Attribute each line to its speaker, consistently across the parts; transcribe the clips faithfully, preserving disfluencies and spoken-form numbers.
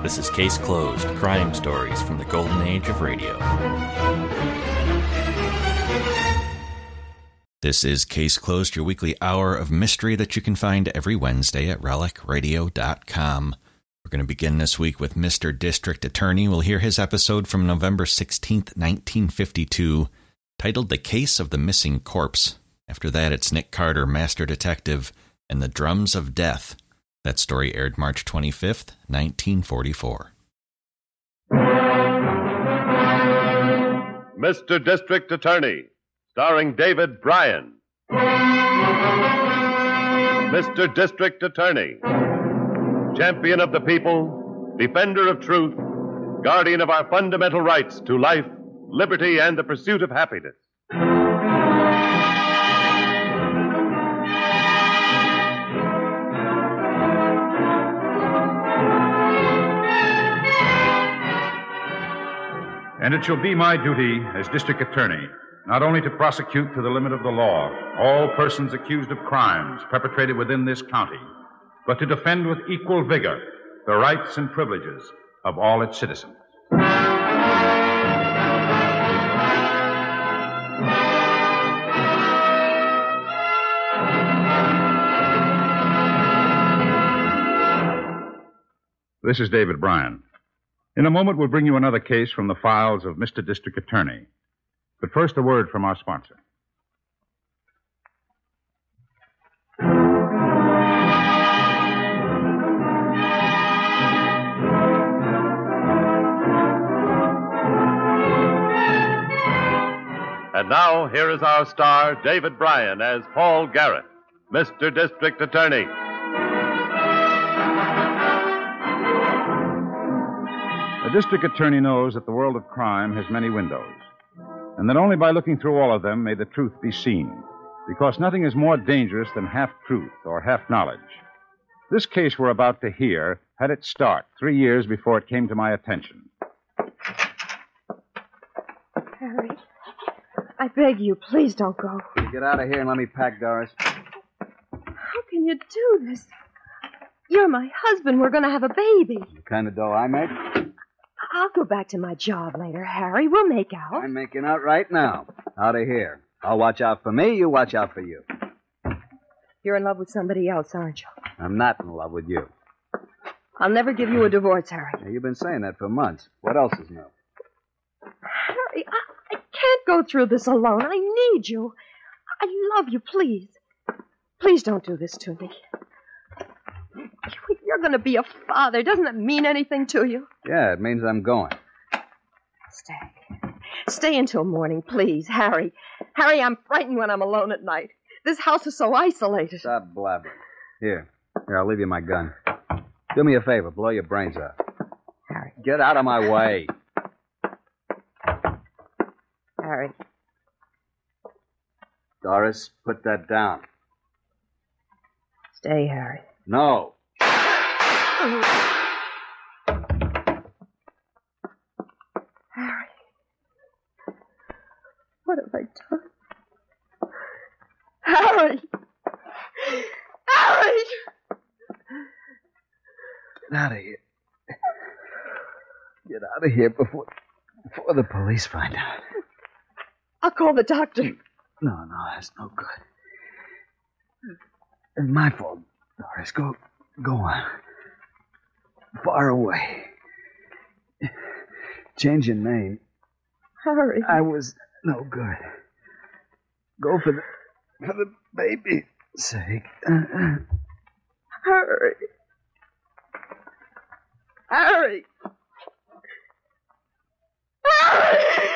Speaker 1: This is Case Closed, crime stories from the golden age of radio. This is Case Closed, your weekly hour of mystery that you can find every Wednesday at relic radio dot com. We're going to begin this week with Mister District Attorney. We'll hear his episode from November sixteenth, nineteen fifty-two, titled The Case of the Missing Corpse. After that, it's Nick Carter, Master Detective, and the Drums of Death. That story aired March twenty-fifth, nineteen forty-four.
Speaker 2: Mister District Attorney, starring David Bryan. Mister District Attorney, champion of the people, defender of truth, guardian of our fundamental rights to life, liberty, and the pursuit of happiness.
Speaker 3: And it shall be my duty as district attorney not only to prosecute to the limit of the law all persons accused of crimes perpetrated within this county, but to defend with equal vigor the rights and privileges of all its citizens. This is David Bryan. In a moment, we'll bring you another case from the files of Mister District Attorney. But first, a word from our sponsor.
Speaker 2: And now, here is our star, David Bryan, as Paul Garrett, Mister District Attorney.
Speaker 3: A district attorney knows that the world of crime has many windows, and that only by looking through all of them may the truth be seen, because nothing is more dangerous than half-truth or half-knowledge. This case we're about to hear had its start three years before it came to my attention.
Speaker 4: Harry, I beg you, please don't go.
Speaker 5: Get out of here and let me pack, Doris.
Speaker 4: How can you do this? You're my husband. We're going to have a baby.
Speaker 5: The kind of dough I make?
Speaker 4: I'll go back to my job later, Harry. We'll make out.
Speaker 5: I'm making out right now. Out of here. I'll watch out for me, you watch out for you.
Speaker 4: You're in love with somebody else, aren't you?
Speaker 5: I'm not in love with you.
Speaker 4: I'll never give you a divorce, Harry.
Speaker 5: Now, you've been saying that for months. What else is new?
Speaker 4: Harry, I, I can't go through this alone. I need you. I love you, please. Please don't do this to me. You're going to be a father. Doesn't that mean anything to you?
Speaker 5: Yeah, it means I'm going.
Speaker 4: Stay. Stay until morning, please, Harry. Harry, I'm frightened when I'm alone at night. This house is so isolated.
Speaker 5: Stop blabbering. Here. Here, I'll leave you my gun. Do me a favor. Blow your brains out.
Speaker 4: Harry.
Speaker 5: Get out of my way.
Speaker 4: Harry.
Speaker 5: Doris, put that down.
Speaker 4: Stay, Harry.
Speaker 5: No.
Speaker 4: Harry. What have I done? Harry! Harry!
Speaker 5: Get out of here. Get out of here before, before the police find out.
Speaker 4: I'll call the doctor.
Speaker 5: No, no, that's no good. It's my fault, Doris. Go, go on. Far away. Change your name.
Speaker 4: Harry.
Speaker 5: I was no good. Go for the, for the baby's sake.
Speaker 4: Harry. Harry. Harry!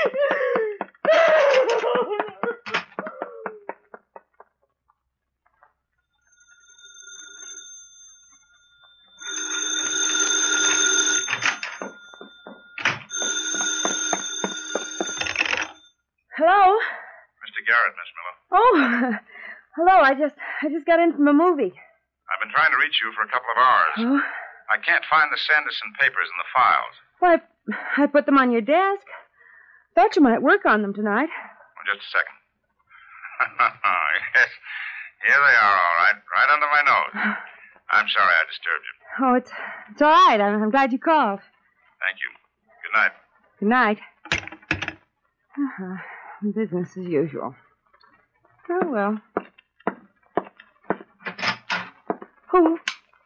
Speaker 4: Hello?
Speaker 6: Mister Garrett, Miss Miller.
Speaker 4: Oh, hello. I just I just got in from a movie.
Speaker 6: I've been trying to reach you for a couple of hours.
Speaker 4: Oh?
Speaker 6: I can't find the Sanderson papers in the files.
Speaker 4: Why, I put them on your desk. Thought you might work on them tonight.
Speaker 6: Well, just a second. Yes, here they are, all right, right under my nose. I'm sorry I disturbed you.
Speaker 4: Oh, it's it's all right. I'm, I'm glad you called.
Speaker 6: Thank you. Good night.
Speaker 4: Good night. Uh-huh. Business as usual. Oh, well. Who?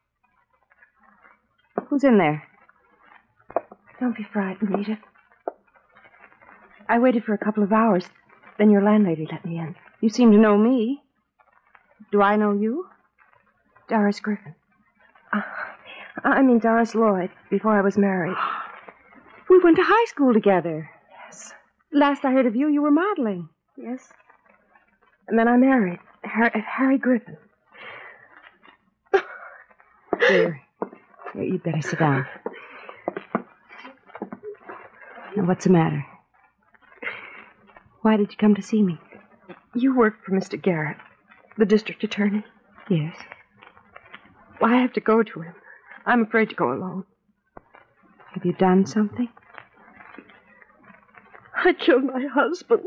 Speaker 4: Who's in there? Don't be frightened, Edith. I waited for a couple of hours. Then your landlady let me in. You seem to know me. Do I know you? Doris Griffin. Uh, I mean Doris Lloyd, before I was married. We went to high school together. Yes. Last I heard of you, you were modeling. Yes. And then I married Harry, Harry Griffin. Here. Here, you'd better sit down. Now, what's the matter? Why did you come to see me? You work for Mister Garrett, the district attorney. Yes. Well, I have to go to him. I'm afraid to go alone. Have you done something? I killed my husband.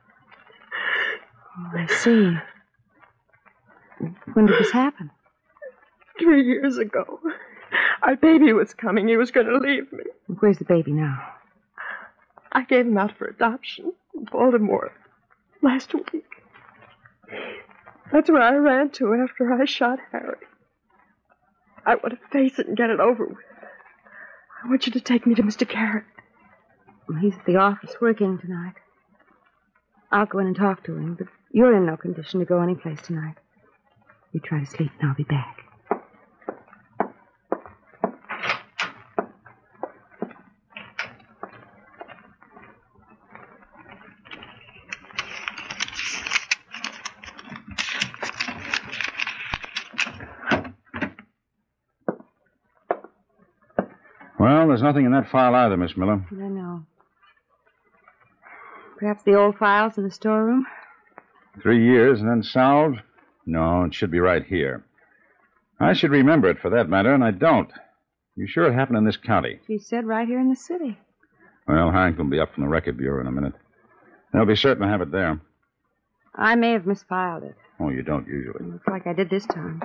Speaker 4: Oh, I see. When did this happen? Three years ago. Our baby was coming. He was going to leave me. Where's the baby now? I gave him out for adoption in Baltimore last week. That's where I ran to after I shot Harry. I want to face it and get it over with. I want you to take me to Mister Garrett. He's at the office working tonight. I'll go in and talk to him, but you're in no condition to go anyplace tonight. You try to sleep and I'll be back.
Speaker 3: Well, there's nothing in that file either, Miss Miller.
Speaker 4: I know. Perhaps the old files in the storeroom?
Speaker 3: Three years and then solved? No, it should be right here. I should remember it for that matter, and I don't. You sure it happened in this county?
Speaker 4: She said right here in the city.
Speaker 3: Well, Hank will be up from the record bureau in a minute. They'll be certain to have it there.
Speaker 4: I may have misfiled it.
Speaker 3: Oh, you don't usually.
Speaker 4: Looks like I did this time.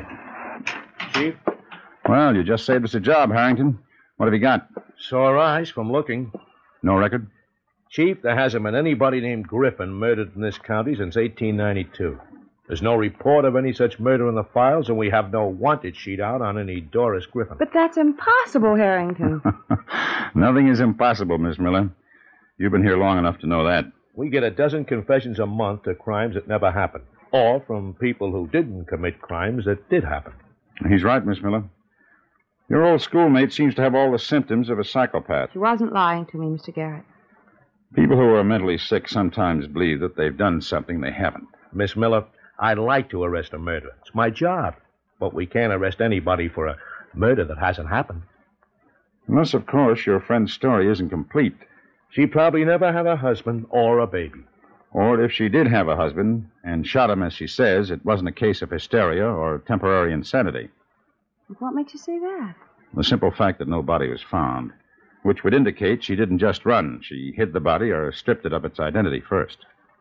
Speaker 7: Chief?
Speaker 3: Well, you just saved us a job, Harrington. What have you got?
Speaker 7: Sore eyes from looking.
Speaker 3: No record?
Speaker 7: Chief, there hasn't been anybody named Griffin murdered in this county since eighteen ninety-two. There's no report of any such murder in the files, and we have no wanted sheet out on any Doris Griffin.
Speaker 4: But that's impossible, Harrington.
Speaker 3: Nothing is impossible, Miss Miller. You've been here long enough to know that.
Speaker 7: We get a dozen confessions a month to crimes that never happened, all from people who didn't commit crimes that did happen.
Speaker 3: He's right, Miss Miller. Your old schoolmate seems to have all the symptoms of a psychopath.
Speaker 4: She wasn't lying to me, Mister Garrett.
Speaker 3: People who are mentally sick sometimes believe that they've done something they haven't.
Speaker 7: Miss Miller, I'd like to arrest a murderer. It's my job. But we can't arrest anybody for a murder that hasn't happened.
Speaker 3: Unless, of course, your friend's story isn't complete.
Speaker 7: She probably never had a husband or a baby.
Speaker 3: Or if she did have a husband and shot him as she says, it wasn't a case of hysteria or temporary insanity.
Speaker 4: What makes you say that?
Speaker 3: The simple fact that no body was found, which would indicate she didn't just run. She hid the body or stripped it of its identity first.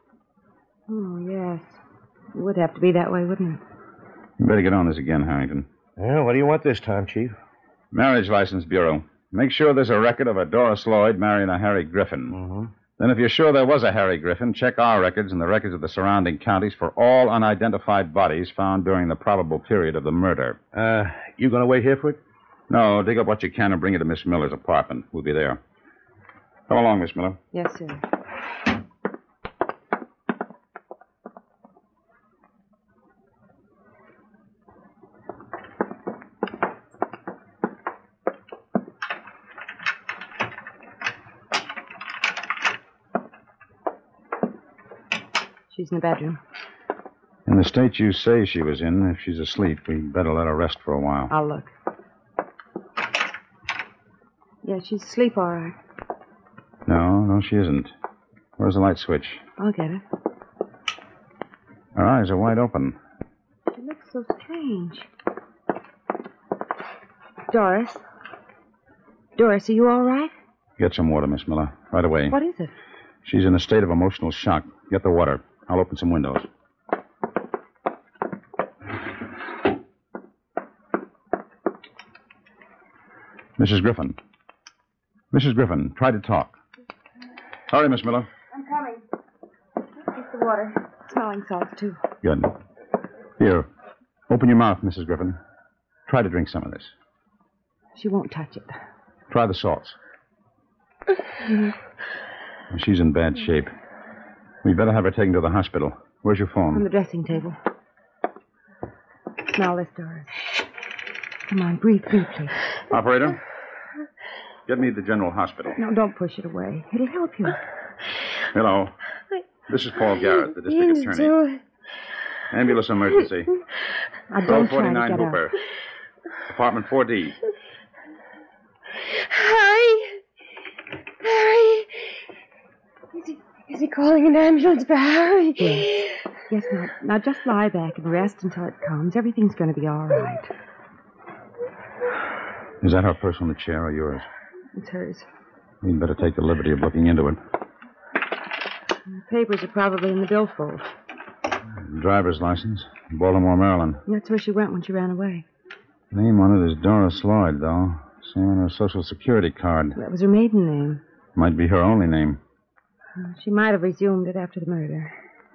Speaker 4: Oh, yes. It would have to be that way, wouldn't it?
Speaker 3: You better get on this again, Harrington.
Speaker 7: Well, what do you want this time, Chief?
Speaker 3: Marriage License Bureau. Make sure there's a record of a Doris Lloyd marrying a Harry Griffin.
Speaker 7: Mm-hmm.
Speaker 3: Then if you're sure there was a Harry Griffin, check our records and the records of the surrounding counties for all unidentified bodies found during the probable period of the murder.
Speaker 7: Uh, you going to wait here for it?
Speaker 3: No, dig up what you can and bring it to Miss Miller's apartment. We'll be there. Come along, Miss Miller.
Speaker 4: Yes, sir. She's in the bedroom.
Speaker 3: In the state you say she was in, if she's asleep, we'd better let her rest for a while.
Speaker 4: I'll look. Yeah, she's asleep all right.
Speaker 3: No, no, she isn't. Where's the light switch?
Speaker 4: I'll get it.
Speaker 3: Her eyes are wide open.
Speaker 4: She looks so strange. Doris? Doris, are you all right?
Speaker 3: Get some water, Miss Miller. Right away.
Speaker 4: What is it?
Speaker 3: She's in a state of emotional shock. Get the water. I'll open some windows. Missus Griffin. Missus Griffin, try to talk. Hurry, Miss Miller.
Speaker 8: I'm coming. Take the water. Smelling salts, too.
Speaker 3: Good. Here, open your mouth, Missus Griffin. Try to drink some of this.
Speaker 8: She won't touch it.
Speaker 3: Try the salts. She's in bad shape. We'd better have her taken to the hospital. Where's your phone?
Speaker 8: On the dressing table. Smell this, Doris. Come on, breathe deeply.
Speaker 3: Operator, get me to the general hospital.
Speaker 8: No, don't push it away. It'll help you.
Speaker 3: Hello. This is Paul Garrett, the district attorney. Ambulance emergency.
Speaker 8: I don't try to get
Speaker 3: Hooper.
Speaker 8: up.
Speaker 3: Apartment four D.
Speaker 4: Harry! Harry! Is he, is he calling an ambulance for Harry?
Speaker 8: Yes. Yes, now, now just lie back and rest until it comes. Everything's going to be all right.
Speaker 3: Is that her purse on the chair or yours?
Speaker 8: It's hers.
Speaker 3: You'd better take the liberty of looking into it.
Speaker 8: The papers are probably in the billfold.
Speaker 3: Driver's license, Baltimore, Maryland.
Speaker 8: That's where she went when she ran away.
Speaker 3: Name on it is Doris Lloyd, though. Same on her social security card.
Speaker 8: That was her maiden name.
Speaker 3: Might be her only name.
Speaker 8: She might have resumed it after the murder.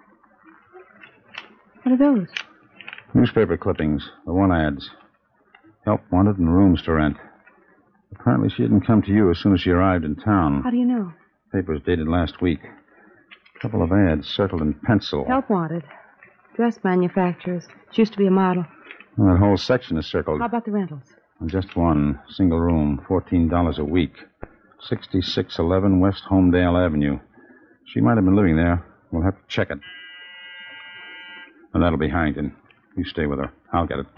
Speaker 8: What are those?
Speaker 3: Newspaper clippings, the one ads. Help wanted and rooms to rent. Apparently she didn't come to you as soon as she arrived in town.
Speaker 8: How do you know?
Speaker 3: Papers dated last week. A couple of ads circled in pencil.
Speaker 8: Help wanted. Dress manufacturers. She used to be a model.
Speaker 3: Well, that whole section is circled.
Speaker 8: How about the rentals?
Speaker 3: Just one. Single room. fourteen dollars a week. sixty-six eleven West Homedale Avenue. She might have been living there. We'll have to check it. And that'll be Harrington. You stay with her. I'll get it.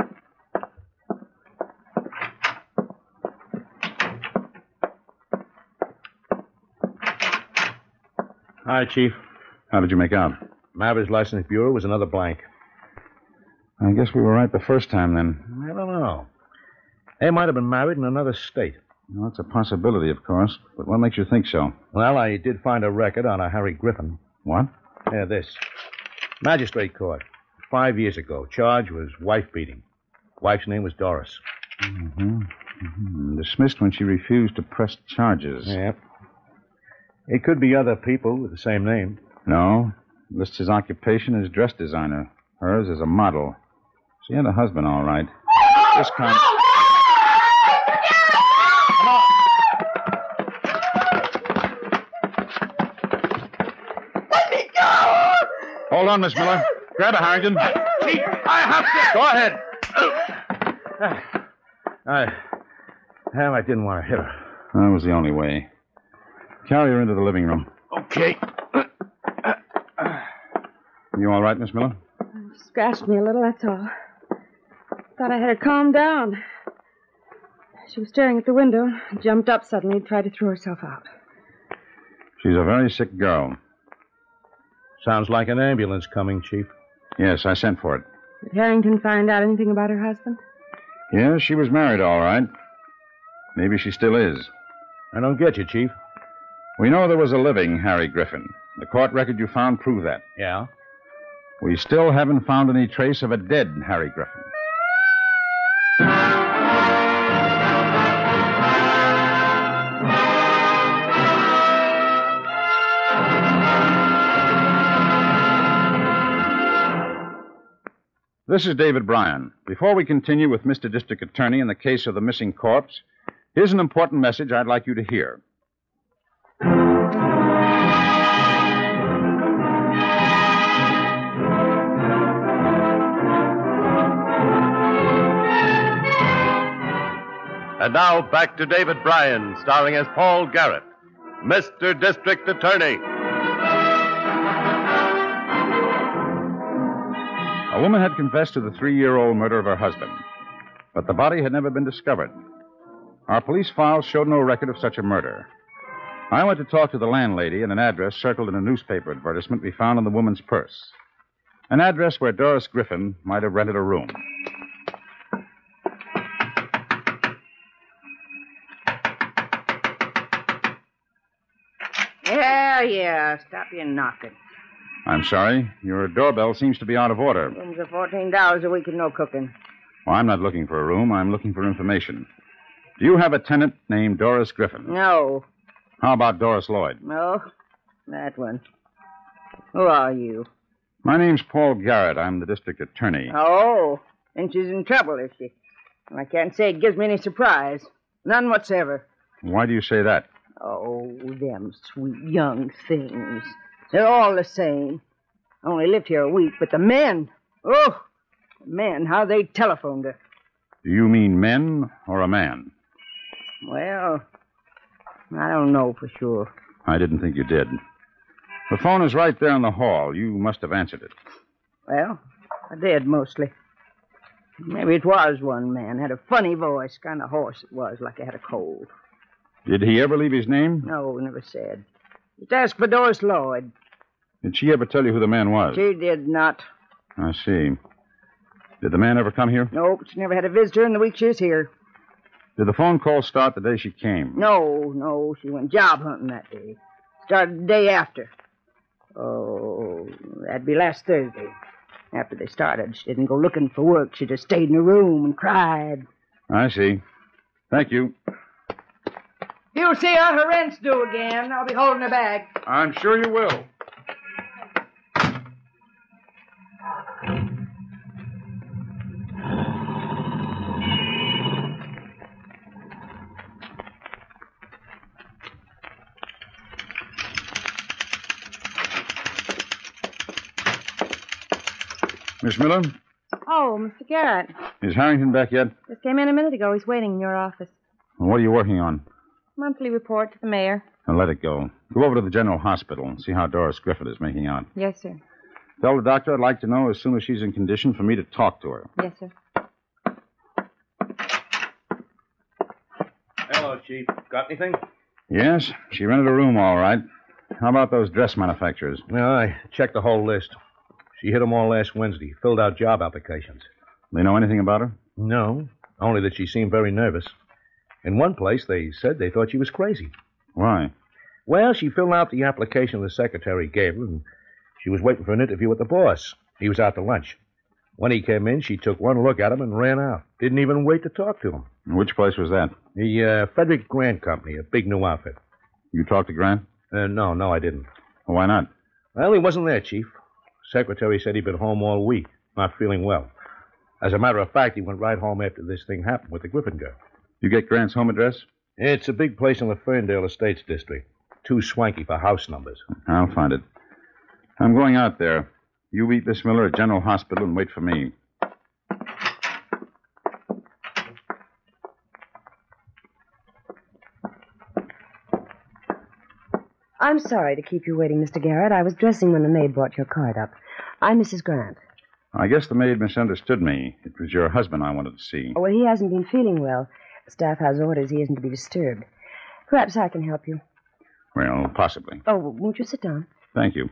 Speaker 7: Hi, Chief.
Speaker 3: How did you make out?
Speaker 7: Maverick's License Bureau was another blank.
Speaker 3: I guess we were right the first time, then.
Speaker 7: I don't know. They might have been married in another state.
Speaker 3: Well, that's a possibility, of course. But what makes you think so?
Speaker 7: Well, I did find a record on a Harry Griffin.
Speaker 3: What?
Speaker 7: Yeah, this. Magistrate court. Five years ago. Charge was wife beating. Wife's name was Doris.
Speaker 3: Mm-hmm. Mm-hmm. Dismissed when she refused to press charges.
Speaker 7: Yep. It could be other people with the same name.
Speaker 3: No. Lists his occupation as dress designer. Hers as a model. She had a husband, all right. This kind... Come on!
Speaker 4: Let me go!
Speaker 3: Hold on, Miss Miller. Grab her, Harrington.
Speaker 7: Chief, I have to...
Speaker 3: Go ahead.
Speaker 7: I... Well, I didn't want to hit her.
Speaker 3: That was the only way. Carry her into the living room.
Speaker 7: Okay.
Speaker 3: You all right, Miss Miller?
Speaker 8: Scratched me a little, that's all. Thought I had her calmed down. She was staring at the window, jumped up suddenly, and tried to throw herself out.
Speaker 3: She's a very sick girl.
Speaker 7: Sounds like an ambulance coming, Chief.
Speaker 3: Yes, I sent for it.
Speaker 8: Did Harrington find out anything about her husband?
Speaker 3: Yes, she was married, all right. Maybe she still is.
Speaker 7: I don't get you, Chief.
Speaker 3: We know there was a living Harry Griffin. The court record you found proved that.
Speaker 7: Yeah?
Speaker 3: We still haven't found any trace of a dead Harry Griffin. This is David Bryan. Before we continue with Mister District Attorney in the case of the missing corpse, here's an important message I'd like you to hear.
Speaker 2: And now back to David Bryan, starring as Paul Garrett, Mister District Attorney.
Speaker 3: A woman had confessed to the three-year-old murder of her husband, but the body had never been discovered. Our police files showed no record of such a murder. I went to talk to the landlady at an address circled in a newspaper advertisement we found in the woman's purse. An address where Doris Griffin might have rented a room.
Speaker 9: Yeah, yeah. Stop your knocking.
Speaker 3: I'm sorry. Your doorbell seems to be out of order.
Speaker 9: Rooms are fourteen dollars a week and no cooking.
Speaker 3: Well, I'm not looking for a room. I'm looking for information. Do you have a tenant named Doris Griffin?
Speaker 9: No.
Speaker 3: How about Doris Lloyd?
Speaker 9: No, that one. Who are you?
Speaker 3: My name's Paul Garrett. I'm the district attorney.
Speaker 9: Oh, then she's in trouble, is she? I can't say it gives me any surprise. None whatsoever.
Speaker 3: Why do you say that?
Speaker 9: Oh, them sweet young things. They're all the same. I only lived here a week, but the men, oh, the men, how they telephoned her.
Speaker 3: Do you mean men or a man?
Speaker 9: Well, I don't know for sure.
Speaker 3: I didn't think you did. The phone is right there in the hall. You must have answered it.
Speaker 9: Well, I did, mostly. Maybe it was one man. Had a funny voice, kind of hoarse it was, like he had a cold.
Speaker 3: Did he ever leave his name?
Speaker 9: No, never said. Just ask for Doris Lloyd.
Speaker 3: Did she ever tell you who the man was?
Speaker 9: She did not.
Speaker 3: I see. Did the man ever come here?
Speaker 9: Nope, she never had a visitor in the week she was here.
Speaker 3: Did the phone call start the day she came?
Speaker 9: No, no, she went job hunting that day. Started the day after. Oh, that'd be last Thursday. After they started, she didn't go looking for work. She just stayed in her room and cried.
Speaker 3: I see. Thank you.
Speaker 9: You'll see how her rent's due again. I'll be holding her back.
Speaker 3: I'm sure you will. Miss Miller?
Speaker 8: Oh, Mister Garrett.
Speaker 3: Is Harrington back yet?
Speaker 8: Just came in a minute ago. He's waiting in your office.
Speaker 3: Well, what are you working on?
Speaker 8: Monthly report to the mayor.
Speaker 3: Now, let it go. Go over to the general hospital and see how Doris Griffin is making out.
Speaker 8: Yes, sir.
Speaker 3: Tell the doctor I'd like to know as soon as she's in condition for me to talk to her.
Speaker 8: Yes, sir.
Speaker 7: Hello, Chief. Got anything?
Speaker 3: Yes, she rented a room all right. How about those dress manufacturers?
Speaker 7: Well, I checked the whole list. She hit them all last Wednesday, filled out job applications.
Speaker 3: They know anything about her?
Speaker 7: No, only that she seemed very nervous. In one place, they said they thought she was crazy.
Speaker 3: Why?
Speaker 7: Well, she filled out the application the secretary gave her, and she was waiting for an interview with the boss. He was out to lunch. When he came in, she took one look at him and ran out. Didn't even wait to talk to him.
Speaker 3: Which place was that?
Speaker 7: The uh, Frederick Grant Company, a big new outfit.
Speaker 3: You talked to Grant?
Speaker 7: Uh, no, no, I didn't.
Speaker 3: Well, why not?
Speaker 7: Well, he wasn't there, Chief. Secretary said he'd been home all week, not feeling well. As a matter of fact, he went right home after this thing happened with the Griffin girl.
Speaker 3: You get Grant's home address?
Speaker 7: It's a big place in the Ferndale Estates district. Too swanky for house numbers.
Speaker 3: I'll find it. I'm going out there. You meet Miss Miller at General Hospital and wait for me.
Speaker 10: I'm sorry to keep you waiting, Mister Garrett. I was dressing when the maid brought your card up. I'm Missus Grant.
Speaker 3: I guess the maid misunderstood me. It was your husband I wanted to see.
Speaker 10: Oh, well, he hasn't been feeling well. The staff has orders he isn't to be disturbed. Perhaps I can help you.
Speaker 3: Well, possibly.
Speaker 10: Oh, won't you sit down?
Speaker 3: Thank you.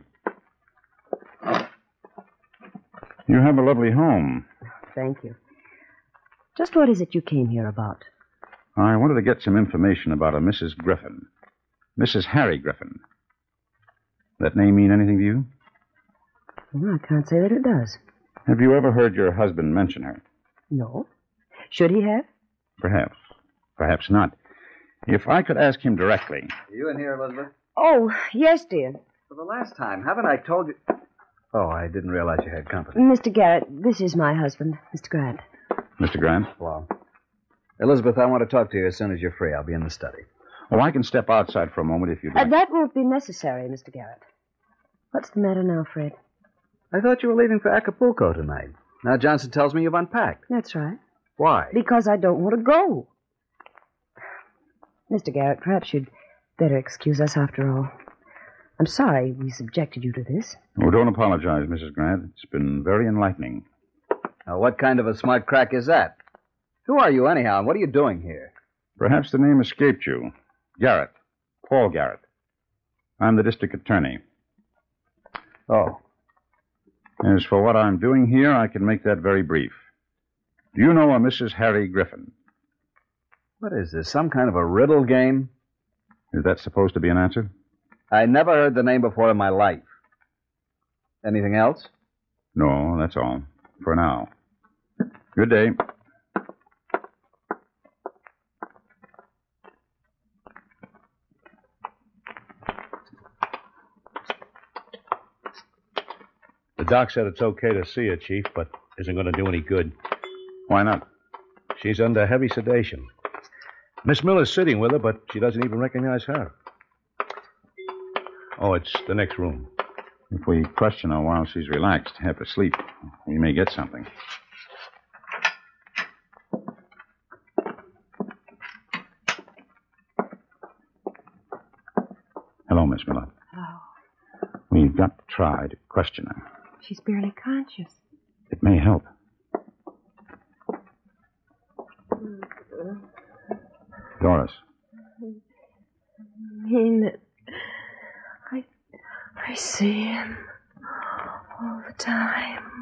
Speaker 3: You have a lovely home.
Speaker 10: Thank you. Just what is it you came here about?
Speaker 3: I wanted to get some information about a Missus Griffin. Missus Harry Griffin. That name mean anything to you?
Speaker 10: Well, I can't say that it does.
Speaker 3: Have you ever heard your husband mention her?
Speaker 10: No. Should he have?
Speaker 3: Perhaps. Perhaps not. If I could ask him directly.
Speaker 5: Are you in here, Elizabeth?
Speaker 10: Oh, yes, dear.
Speaker 5: For the last time, haven't I told you... Oh, I didn't realize you had company.
Speaker 10: Mister Garrett, this is my husband, Mister Grant.
Speaker 3: Mister Grant?
Speaker 5: Well, Elizabeth, I want to talk to you as soon as you're free. I'll be in the study.
Speaker 3: Oh, I can step outside for a moment if you'd like.
Speaker 10: Uh, that won't be necessary, Mister Garrett. What's the matter now, Fred?
Speaker 5: I thought you were leaving for Acapulco tonight. Now Johnson tells me you've unpacked.
Speaker 10: That's right.
Speaker 5: Why?
Speaker 10: Because I don't want to go. Mister Garrett, perhaps you'd better excuse us after all. I'm sorry we subjected you to this.
Speaker 3: Oh, don't apologize, Missus Grant. It's been very enlightening.
Speaker 5: Now, what kind of a smart crack is that? Who are you, anyhow, and what are you doing here?
Speaker 3: Perhaps the name escaped you. Garrett. Paul Garrett. I'm the district attorney.
Speaker 5: Oh.
Speaker 3: As for what I'm doing here, I can make that very brief. Do you know a Missus Harry Griffin?
Speaker 5: What is this, some kind of a riddle game?
Speaker 3: Is that supposed to be an answer?
Speaker 5: I never heard the name before in my life. Anything else?
Speaker 3: No, that's all. For now. Good day.
Speaker 7: The doc said it's okay to see her, Chief, but isn't going to do any good.
Speaker 3: Why not?
Speaker 7: She's under heavy sedation. Miss Miller's sitting with her, but she doesn't even recognize her. Oh, it's the next room.
Speaker 3: If we question her while she's relaxed, half asleep, we may get something. Hello, Miss Miller.
Speaker 8: Hello.
Speaker 3: We've got to try to question her.
Speaker 8: She's barely conscious.
Speaker 3: It may help. Doris.
Speaker 4: I mean it. I, I see him all the time.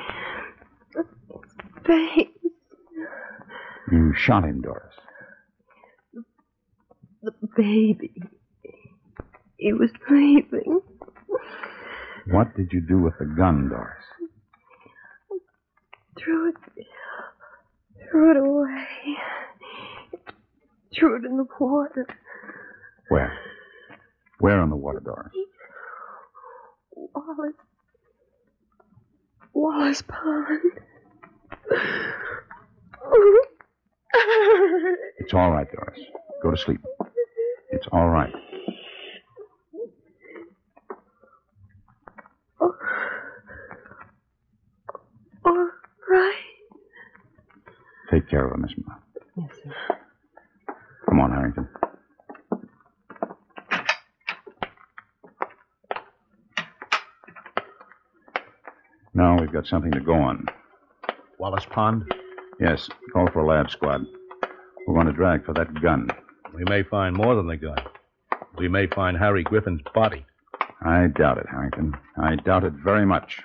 Speaker 4: His face.
Speaker 3: You shot him, Doris.
Speaker 4: The baby. He was sleeping.
Speaker 3: What did you do with the gun, Doris?
Speaker 4: Threw it. Threw it away. Threw it in the water.
Speaker 3: Where? Where in the water, Doris?
Speaker 4: Wallace. Wallace Pond.
Speaker 3: It's all right, Doris. Go to sleep. It's all right.
Speaker 4: All right.
Speaker 3: Take care of her, Miss Miller.
Speaker 8: Yes, sir.
Speaker 3: Come on, Harrington. Now we've got something to go on.
Speaker 7: Wallace Pond?
Speaker 3: Yes, call for a lab squad. We're going to drag for that gun.
Speaker 7: We may find more than the gun. We may find Harry Griffin's body.
Speaker 3: I doubt it, Harrington. I doubt it very much.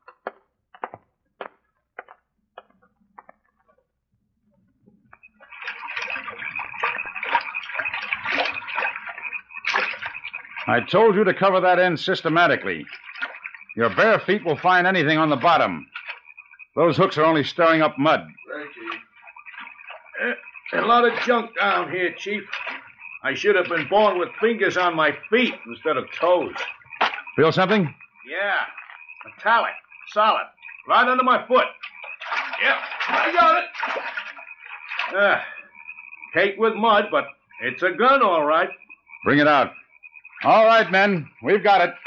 Speaker 3: I told you to cover that end systematically. Your bare feet will find anything on the bottom. Those hooks are only stirring up mud.
Speaker 7: Right, Chief. Uh, a lot of junk down here, Chief. I should have been born with fingers on my feet instead of toes.
Speaker 3: Feel something?
Speaker 7: Yeah. Metallic. Solid. Right under my foot. Yep. I got it. Uh, caked with mud, but it's a gun, all right.
Speaker 3: Bring it out. All right, men. We've got it.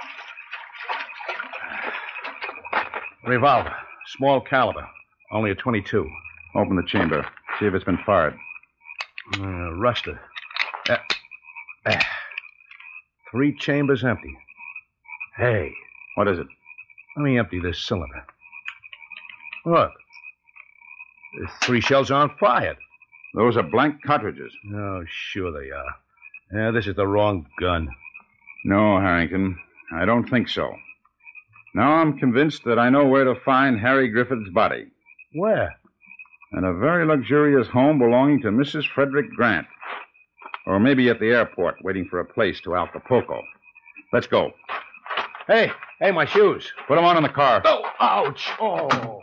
Speaker 7: Revolver. Small caliber. Only a twenty-two.
Speaker 3: Open the chamber. See if it's been fired.
Speaker 7: Uh, rusted. Uh, uh, three chambers empty. Hey.
Speaker 3: What is it?
Speaker 7: Let me empty this cylinder. Look. The three shells aren't fired.
Speaker 3: Those are blank cartridges.
Speaker 7: Oh, sure they are. Yeah, this is the wrong gun.
Speaker 3: No, Harrington. I don't think so. Now I'm convinced that I know where to find Harry Griffith's body.
Speaker 7: Where?
Speaker 3: In a very luxurious home belonging to Missus Frederick Grant. Or maybe at the airport, waiting for a place to Acapulco. Let's go.
Speaker 7: Hey, hey, my shoes.
Speaker 3: Put them on in the car.
Speaker 7: Oh, ouch. Oh.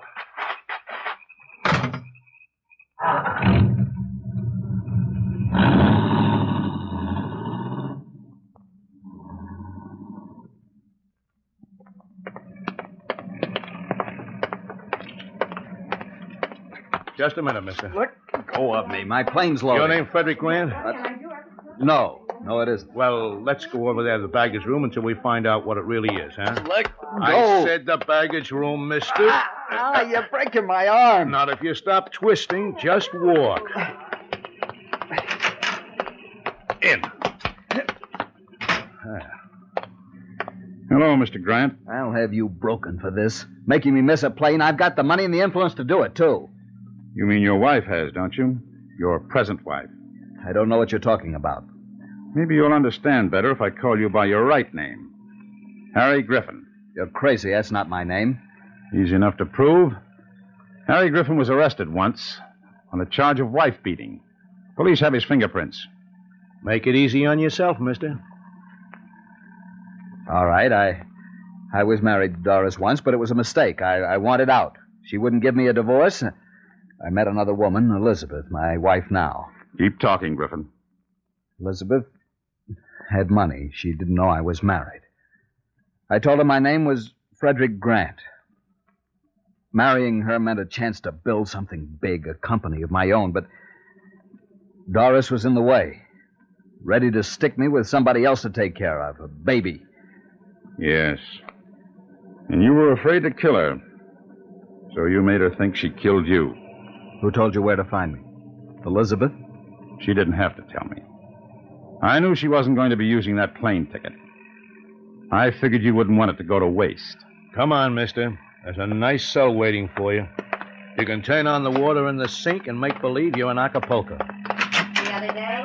Speaker 7: Just a minute, mister.
Speaker 11: Let go of me. My plane's loaded.
Speaker 7: Your name Frederick Grant?
Speaker 11: That's... No. No, it isn't.
Speaker 7: Well, let's go over there to the baggage room until we find out what it really is, huh?
Speaker 11: Let go.
Speaker 7: I said the baggage room, mister.
Speaker 11: Ah, ah, you're breaking my arm.
Speaker 7: Not if you stop twisting. Just walk. In.
Speaker 3: Hello, Mister Grant.
Speaker 11: I'll have you broken for this. Making me miss a plane. I've got the money and the influence to do it, too.
Speaker 3: You mean your wife has, don't you? Your present wife.
Speaker 11: I don't know what you're talking about.
Speaker 3: Maybe you'll understand better if I call you by your right name. Harry Griffin.
Speaker 11: You're crazy. That's not my name.
Speaker 3: Easy enough to prove. Harry Griffin was arrested once on a charge of wife beating. Police have his fingerprints.
Speaker 7: Make it easy on yourself, mister.
Speaker 11: All right, I I was married to Doris once, but it was a mistake. I, I wanted out. She wouldn't give me a divorce. I met another woman, Elizabeth, my wife now.
Speaker 3: Keep talking, Griffin.
Speaker 11: Elizabeth had money. She didn't know I was married. I told her my name was Frederick Grant. Marrying her meant a chance to build something big, a company of my own, but Doris was in the way, ready to stick me with somebody else to take care of, a baby.
Speaker 3: Yes. And you were afraid to kill her, so you made her think she killed you.
Speaker 11: Who told you where to find me? Elizabeth?
Speaker 3: She didn't have to tell me. I knew she wasn't going to be using that plane ticket. I figured you wouldn't want it to go to waste.
Speaker 7: Come on, mister. There's a nice cell waiting for you. You can turn on the water in the sink and make believe you're in Acapulco.
Speaker 12: The other day,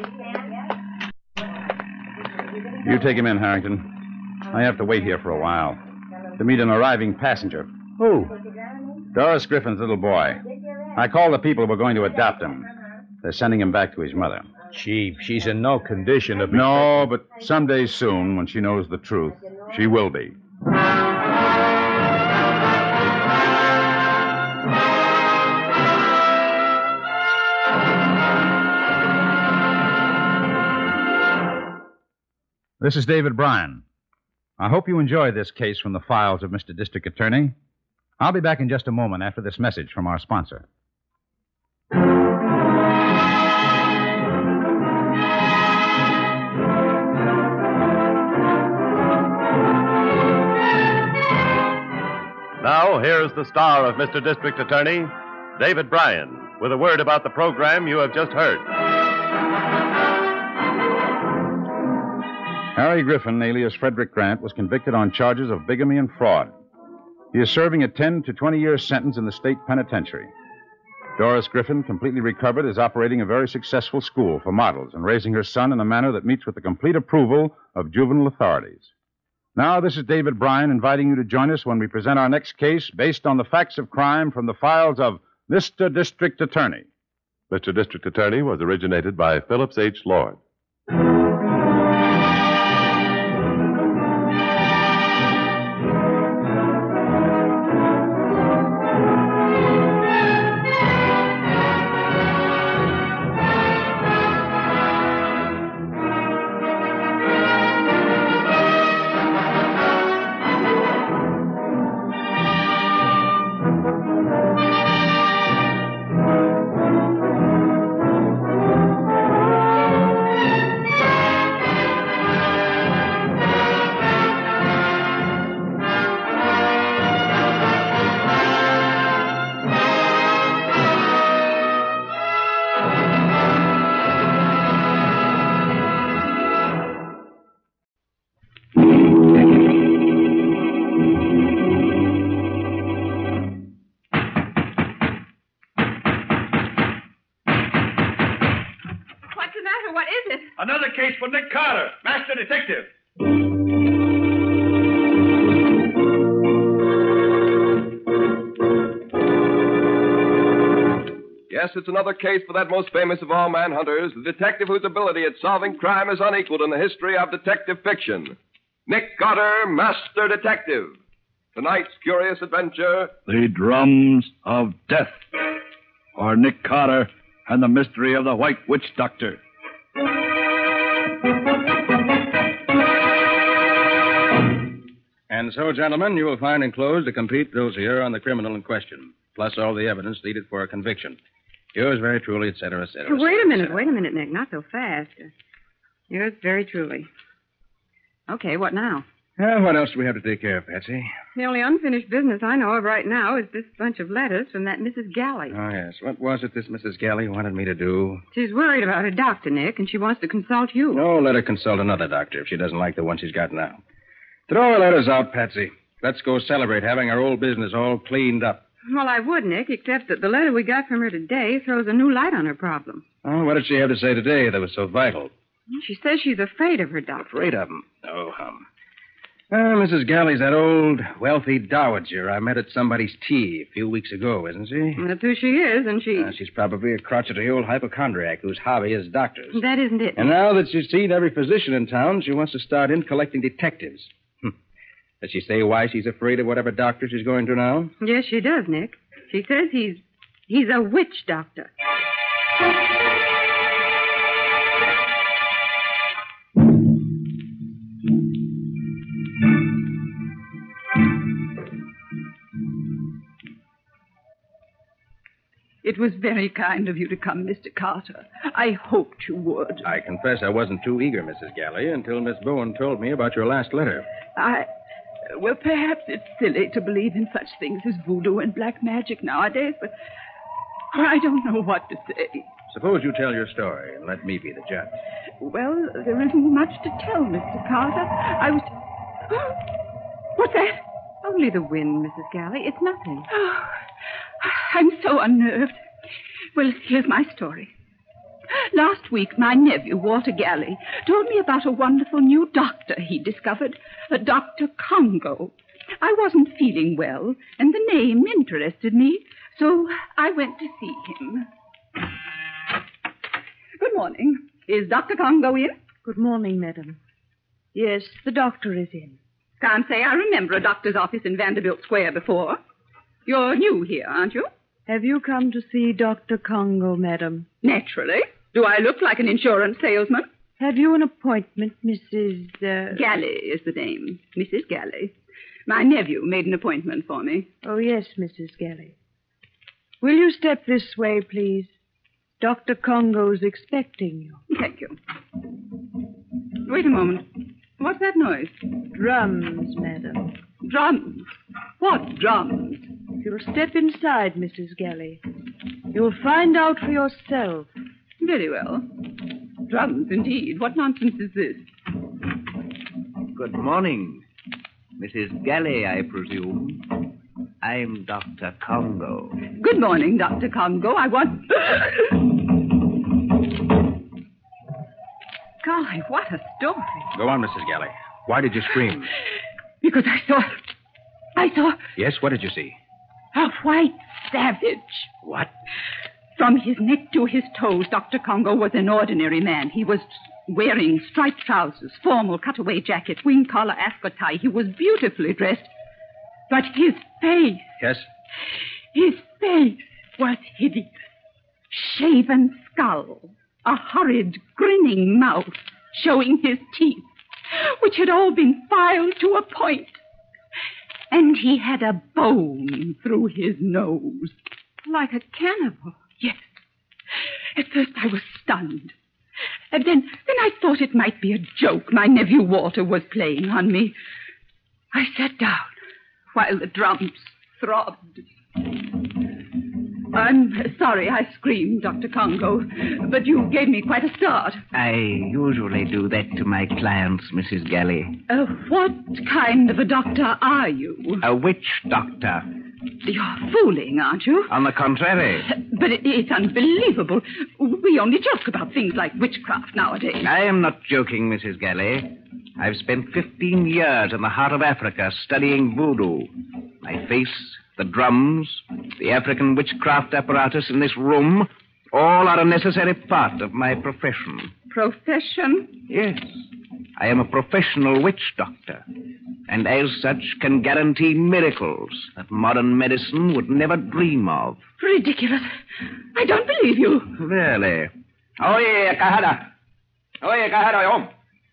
Speaker 3: you take him in, Harrington. I have to wait here for a while to meet an arriving passenger.
Speaker 7: Who?
Speaker 3: Doris Griffin's little boy. I called the people who were going to adopt him. They're sending him back to his mother.
Speaker 7: Chief, she's in no condition to be...
Speaker 3: No, but someday soon, when she knows the truth, she will be. This is David Bryan. I hope you enjoyed this case from the files of Mister District Attorney. I'll be back in just a moment after this message from our sponsor.
Speaker 2: Now, here's the star of Mister District Attorney, David Bryan, with a word about the program you have just heard.
Speaker 3: Harry Griffin, alias Frederick Grant, was convicted on charges of bigamy and fraud. He is serving a ten to twenty-year sentence in the state penitentiary. Doris Griffin, completely recovered, is operating a very successful school for models and raising her son in a manner that meets with the complete approval of juvenile authorities. Now, this is David Bryan inviting you to join us when we present our next case based on the facts of crime from the files of Mister District Attorney.
Speaker 2: Mister District Attorney was originated by Phillips H. Lord.
Speaker 13: Another case for Nick Carter, Master Detective.
Speaker 14: Yes, it's another case for that most famous of all manhunters, the detective whose ability at solving crime is unequaled in the history of detective fiction. Nick Carter, Master Detective. Tonight's curious adventure...
Speaker 13: The Drums of Death. Or Nick Carter and the Mystery of the White Witch Doctor.
Speaker 15: And so, gentlemen, you will find enclosed a complete dossier on the criminal in question, plus all the evidence needed for a conviction. Yours very truly, et cetera, et cetera.
Speaker 8: Wait a minute, wait a minute, Nick. Not so fast. Yours very truly. Okay, what now?
Speaker 15: Well, what else do we have to take care of, Patsy?
Speaker 8: The only unfinished business I know of right now is this bunch of letters from that Missus Galley.
Speaker 15: Oh, yes. What was it this Missus Galley wanted me to do?
Speaker 8: She's worried about her doctor, Nick, and she wants to consult you.
Speaker 15: No, let her consult another doctor if she doesn't like the one she's got now. Throw her letters out, Patsy. Let's go celebrate having our old business all cleaned up.
Speaker 8: Well, I would, Nick, except that the letter we got from her today throws a new light on her problem.
Speaker 15: Oh, what did she have to say today that was so vital?
Speaker 8: She says she's afraid of her doctor.
Speaker 15: Afraid of him? Oh, hum. Well, Missus Galley's that old, wealthy dowager I met at somebody's tea a few weeks ago, isn't she?
Speaker 8: That's who she is, and she...
Speaker 15: Uh, she's probably a crotchety old hypochondriac whose hobby is doctors.
Speaker 8: That isn't it.
Speaker 15: And now that she's seen every physician in town, she wants to start in collecting detectives. Does she say why she's afraid of whatever doctor she's going to now?
Speaker 8: Yes, she does, Nick. She says he's... he's a witch doctor.
Speaker 12: It was very kind of you to come, Mister Carter. I hoped you would.
Speaker 15: I confess I wasn't too eager, Missus Galley, until Miss Bowen told me about your last letter.
Speaker 12: I... Well, perhaps it's silly to believe in such things as voodoo and black magic nowadays, but I don't know what to say.
Speaker 15: Suppose you tell your story and let me be the judge.
Speaker 12: Well, there isn't much to tell, Mister Carter. I was... Oh, what's that?
Speaker 8: Only the wind, Missus Galley. It's nothing.
Speaker 12: Oh, I'm so unnerved. Well, here's my story. Last week, my nephew, Walter Galley, told me about a wonderful new doctor he discovered, a Doctor Congo. I wasn't feeling well, and the name interested me, so I went to see him. Good morning. Is Doctor Congo in?
Speaker 8: Good morning, madam. Yes, the doctor is in.
Speaker 12: Can't say I remember a doctor's office in Vanderbilt Square before. You're new here, aren't you?
Speaker 8: Have you come to see Doctor Congo, madam?
Speaker 12: Naturally. Do I look like an insurance salesman?
Speaker 8: Have you an appointment, Missus Uh...
Speaker 12: Galley is the name. Missus Galley. My nephew made an appointment for me.
Speaker 8: Oh, yes, Missus Galley. Will you step this way, please? Doctor Congo's expecting you.
Speaker 12: Thank you. Wait a moment. What's that noise?
Speaker 8: Drums, madam.
Speaker 12: Drums? What drums?
Speaker 8: You'll step inside, Missus Galley. You'll find out for yourself.
Speaker 12: Very well. Drums, indeed. What nonsense is this?
Speaker 16: Good morning. Missus Galley, I presume. I'm Doctor Congo.
Speaker 12: Good morning, Doctor Congo. I want... Golly, what a story.
Speaker 15: Go on, Missus Galley. Why did you scream?
Speaker 12: Because I saw... I saw...
Speaker 15: Yes, what did you see?
Speaker 12: A white savage.
Speaker 15: What?
Speaker 12: From his neck to his toes, Doctor Congo was an ordinary man. He was wearing striped trousers, formal cutaway jacket, wing collar, ascot tie. He was beautifully dressed. But his face...
Speaker 15: Yes?
Speaker 12: His face was hideous. Shaven skull, a horrid, grinning mouth, showing his teeth, which had all been filed to a point. And he had a bone through his nose.
Speaker 8: Like a cannibal.
Speaker 12: Yes. At first I was stunned. And then, then I thought it might be a joke my nephew Walter was playing on me. I sat down while the drums throbbed. I'm sorry I screamed, Doctor Congo, but you gave me quite a start.
Speaker 16: I usually do that to my clients, Missus Galley.
Speaker 12: Uh, what kind of a doctor are you?
Speaker 16: A witch doctor.
Speaker 12: You're fooling, aren't you?
Speaker 16: On the contrary.
Speaker 12: But it, it's unbelievable. We only joke about things like witchcraft nowadays.
Speaker 16: I am not joking, Missus Galley. I've spent fifteen years in the heart of Africa studying voodoo. My face, the drums, the African witchcraft apparatus in this room, all are a necessary part of my profession.
Speaker 12: Profession?
Speaker 16: Yes. I am a professional witch doctor, and as such can guarantee miracles that modern medicine would never dream of.
Speaker 12: Ridiculous. I don't believe you.
Speaker 16: Really? Oye, Kahada. Oye, Kahada,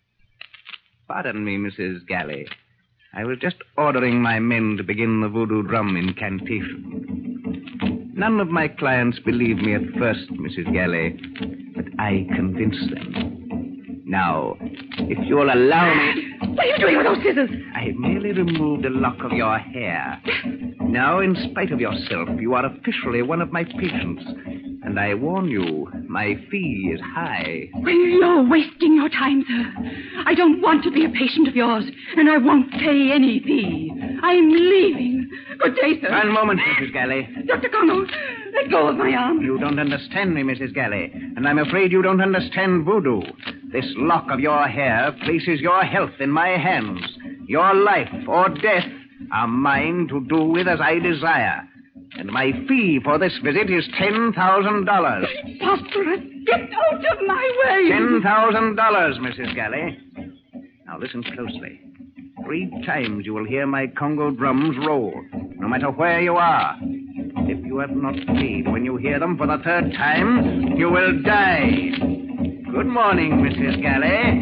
Speaker 16: Pardon me, Missus Galley. I was just ordering my men to begin the voodoo drum incantation. None of my clients believed me at first, Missus Galley, but I convinced them. Now, if you'll allow me...
Speaker 12: What are you doing with those scissors?
Speaker 16: I merely removed a lock of your hair. Now, in spite of yourself, you are officially one of my patients. And I warn you, my fee is high.
Speaker 12: Well, you're wasting your time, sir. I don't want to be a patient of yours, and I won't pay any fee. I'm leaving. Good day, sir.
Speaker 16: One moment, Missus Galley.
Speaker 12: Doctor Congo, let go of my arm.
Speaker 16: You don't understand me, Missus Galley, and I'm afraid you don't understand voodoo. This lock of your hair places your health in my hands. Your life or death are mine to do with as I desire. And my fee for this visit is ten thousand dollars.
Speaker 12: Preposterous. Get out of my way.
Speaker 16: Ten thousand dollars, Missus Galley. Now listen closely. Three times you will hear my Congo drums roll, no matter where you are. If you have not paid when you hear them for the third time, you will die. Good morning, Missus Galley.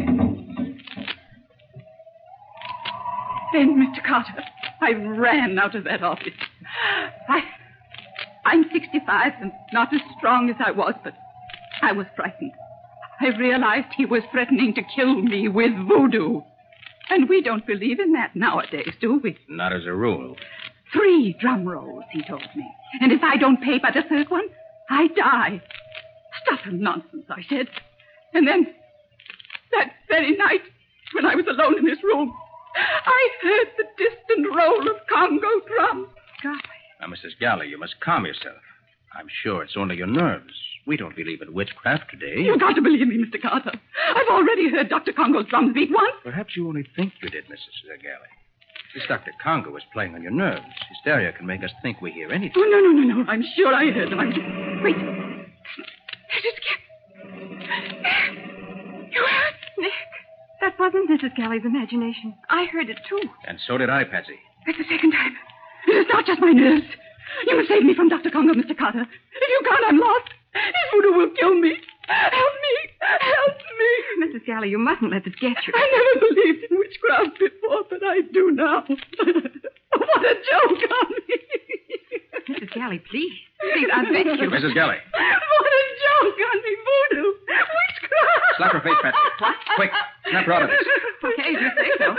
Speaker 12: Then, Mister Carter, I ran out of that office. I... I'm sixty-five and not as strong as I was, but I was frightened. I realized he was threatening to kill me with voodoo. And we don't believe in that nowadays, do we?
Speaker 15: Not as a rule.
Speaker 12: Three drum rolls, he told me. And if I don't pay by the third one, I die. Stuff and nonsense, I said. And then, that very night, when I was alone in this room, I heard the distant roll of Congo drums.
Speaker 8: Golly.
Speaker 15: Now, Missus Galley, you must calm yourself. I'm sure it's only your nerves. We don't believe in witchcraft today.
Speaker 12: You've got to believe me, Mister Carter. I've already heard Doctor Congo's drums beat once.
Speaker 15: Perhaps you only think you did, Missus Galley. This Doctor Congo is playing on your nerves. Hysteria can make us think we hear anything.
Speaker 12: Oh, no, no, no, no. I'm sure I heard them. I'm... Wait. Missus Galley. You heard?
Speaker 8: Nick, that wasn't Missus Galley's imagination. I heard it, too.
Speaker 15: And so did I, Patsy.
Speaker 12: That's the second time. It is not just my nerves. You must save me from Doctor Congo, Mister Carter. If you can't, I'm lost. His voodoo will kill me. Help me. Help me.
Speaker 8: Missus Galley, you mustn't let this get you.
Speaker 12: I never believed in witchcraft before, but I do now. What a joke on me.
Speaker 8: Missus Galley, please. Please, I beg you.
Speaker 15: Missus Galley.
Speaker 12: What a joke on me, voodoo. Witchcraft.
Speaker 15: Slap her face, Patsy.
Speaker 8: What?
Speaker 15: Quick. Snap her out of this.
Speaker 8: Okay, you say so.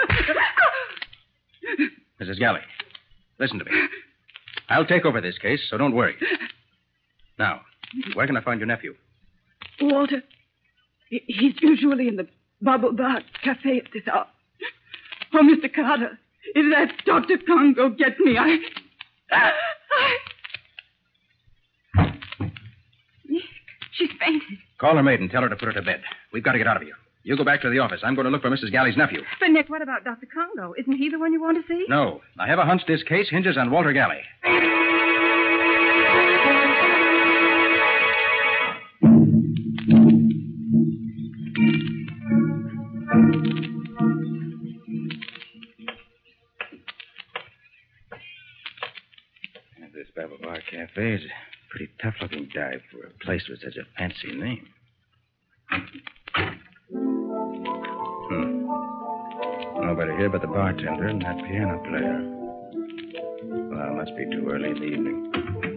Speaker 15: Missus Galley, listen to me. I'll take over this case, so don't worry. Now, where can I find your nephew?
Speaker 12: Walter. He- he's usually in the Bubble Bar Cafe at this hour. Oh, Mister Carter, if that Doctor Congo gets me, I... I...
Speaker 8: Nick, she's fainted.
Speaker 15: Call her maid and tell her to put her to bed. We've got to get out of here. You go back to the office. I'm going to look for Missus Galley's nephew.
Speaker 8: But, Nick, what about Doctor Congo? Isn't he the one you want to see?
Speaker 15: No. I have a hunch this case hinges on Walter Galley. This Babel Bar Cafe is a pretty tough-looking dive for a place with such a fancy name. Hmm. Nobody here but the bartender and that piano player. Well, it must be too early in the evening.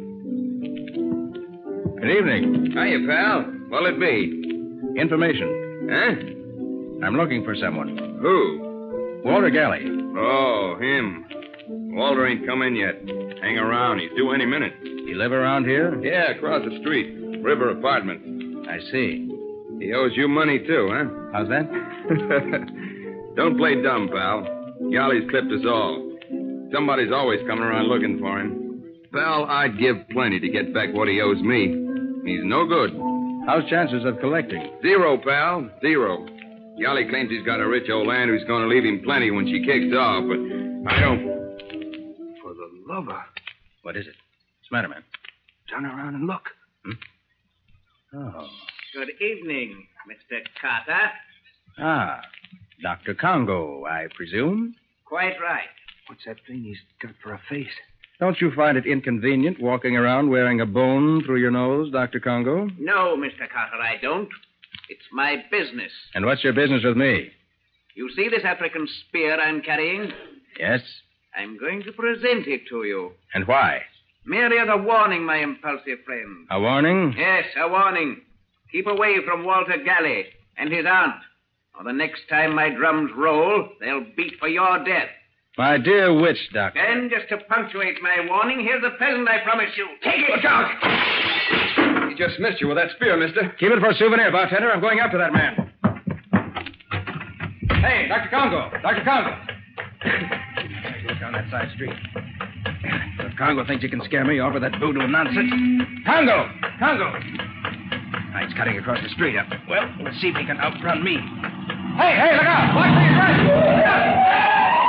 Speaker 15: Good evening.
Speaker 17: Hiya, pal. What'll it be?
Speaker 15: Information.
Speaker 17: Huh?
Speaker 15: I'm looking for someone.
Speaker 17: Who?
Speaker 15: Walter Galley.
Speaker 17: Oh, him. Walter ain't come in yet. Hang around. He's due any minute.
Speaker 15: You live around here?
Speaker 17: Yeah, across the street. River Apartments.
Speaker 15: I see.
Speaker 17: He owes you money, too, huh?
Speaker 15: How's that?
Speaker 17: Don't play dumb, pal. Galley's clipped us all. Somebody's always coming around looking for him. Pal, I'd give plenty to get back what he owes me. He's no good.
Speaker 15: How's chances of collecting?
Speaker 17: Zero, pal. Zero. Galley claims he's got a rich old aunt who's going to leave him plenty when she kicks off, but I don't... For the lover.
Speaker 15: What is it? What's the matter, man?
Speaker 17: Turn around and look.
Speaker 15: Hmm? Oh.
Speaker 16: Good evening, Mister Carter.
Speaker 15: Ah, Doctor Congo, I presume?
Speaker 16: Quite right.
Speaker 17: What's that thing he's got for a face?
Speaker 15: Don't you find it inconvenient walking around wearing a bone through your nose, Doctor Congo?
Speaker 16: No, Mister Carter, I don't. It's my business.
Speaker 15: And what's your business with me?
Speaker 16: You see this African spear I'm carrying?
Speaker 15: Yes?
Speaker 16: I'm going to present it to you.
Speaker 15: And why?
Speaker 16: Merely as a warning, my impulsive friend.
Speaker 15: A warning?
Speaker 16: Yes, a warning. Keep away from Walter Galley and his aunt. Or the next time my drums roll, they'll beat for your death.
Speaker 15: My dear witch doctor.
Speaker 16: And just to punctuate my warning, here's the present I promise you. Take it!
Speaker 17: Look out! He just missed you with that spear, mister.
Speaker 15: Keep it for a souvenir, bartender. I'm going after that man. Hey, Doctor Congo. Doctor Congo. Look down that side street. If Congo thinks he can scare me off with that voodoo nonsense. Congo! Congo! Ah, he's cutting across the street. Up. Well, let's see if he can outrun me. Hey, hey, look out! Watch me, right! Look out!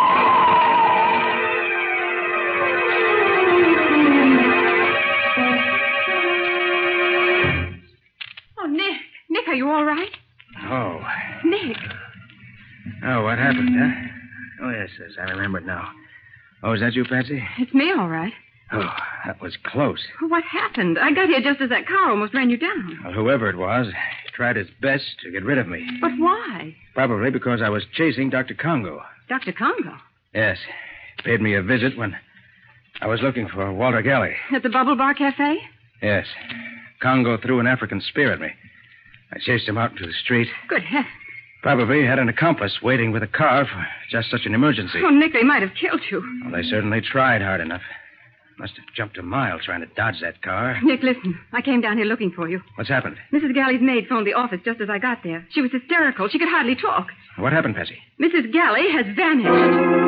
Speaker 8: Oh, Nick. Nick, are you all right?
Speaker 15: Oh.
Speaker 8: Nick.
Speaker 15: Oh, what happened, huh? Oh, yes, yes, I remember it now. Oh, is that you, Patsy?
Speaker 8: It's me, all right.
Speaker 15: Oh, that was close.
Speaker 8: Well, what happened? I got here just as that car almost ran you down.
Speaker 15: Well, whoever it was, he tried his best to get rid of me.
Speaker 8: But why?
Speaker 15: Probably because I was chasing Doctor Congo.
Speaker 8: Doctor Congo?
Speaker 15: Yes. He paid me a visit when I was looking for Walter Galley.
Speaker 8: At the Bubble Bar Cafe?
Speaker 15: Yes. Congo threw an African spear at me. I chased him out into the street.
Speaker 8: Good heavens.
Speaker 15: Probably had an accomplice waiting with a car for just such an emergency.
Speaker 8: Oh, Nick, they might have killed you.
Speaker 15: Well, they certainly tried hard enough. Must have jumped a mile trying to dodge that car.
Speaker 8: Nick, listen. I came down here looking for you.
Speaker 15: What's happened?
Speaker 8: Missus Galley's maid phoned the office just as I got there. She was hysterical. She could hardly talk.
Speaker 15: What happened, Patsy?
Speaker 8: Missus Galley has vanished.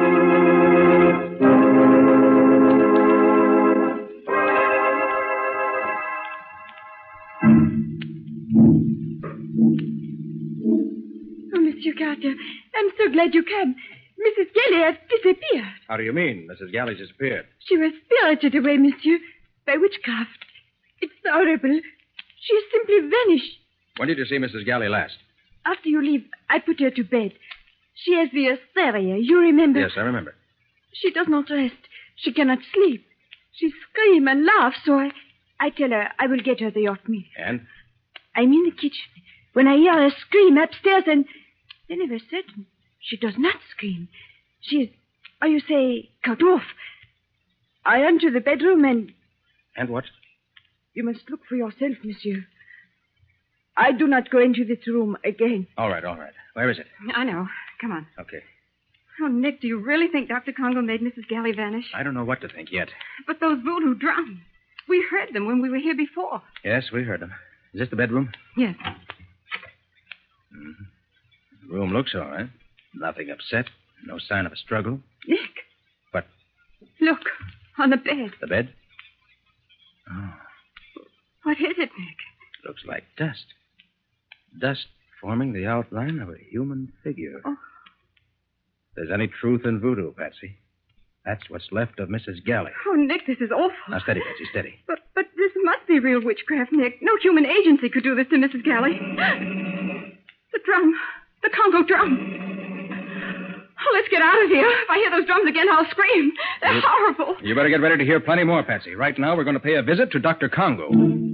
Speaker 4: Monsieur Carter, I'm so glad you came. Missus Galley has disappeared.
Speaker 15: How do you mean, Missus Galley disappeared?
Speaker 4: She was spirited away, monsieur, by witchcraft. It's horrible. She has simply vanished.
Speaker 15: When did you see Missus Galley last?
Speaker 4: After you leave, I put her to bed. She has the hysteria, you remember?
Speaker 15: Yes, I remember.
Speaker 4: She does not rest. She cannot sleep. She screams and laughs, so I, I tell her I will get her the hot meal.
Speaker 15: And?
Speaker 4: I'm in the kitchen. When I hear her scream upstairs, and then of a sudden, she does not scream. She is, how you say, cut off. I enter the bedroom and...
Speaker 15: And what?
Speaker 4: You must look for yourself, monsieur. I do not go into this room again.
Speaker 15: All right, all right. Where is it?
Speaker 8: I know. Come on.
Speaker 15: Okay.
Speaker 8: Oh, Nick, do you really think Doctor Congo made Missus Galley vanish?
Speaker 15: I don't know what to think yet.
Speaker 8: But those voodoo drums. We heard them when we were here before.
Speaker 15: Yes, we heard them. Is this the bedroom?
Speaker 8: Yes.
Speaker 15: Mm-hmm. The room looks all right. Nothing upset. No sign of a struggle.
Speaker 8: Nick.
Speaker 15: What?
Speaker 8: Look, on the bed.
Speaker 15: The bed? Oh.
Speaker 8: What is it, Nick?
Speaker 15: Looks like dust. Dust forming the outline of a human figure.
Speaker 8: Oh.
Speaker 15: If there's any truth in voodoo, Patsy, that's what's left of Missus Galley.
Speaker 8: Oh, Nick, this is awful.
Speaker 15: Now, steady, Patsy, steady.
Speaker 8: But but this must be real witchcraft, Nick. No human agency could do this to Missus Galley. The drum. The Congo drum. Oh, let's get out of here. If I hear those drums again, I'll scream. They're
Speaker 15: you,
Speaker 8: horrible.
Speaker 15: You better get ready to hear plenty more, Patsy. Right now, we're going to pay a visit to Doctor Congo.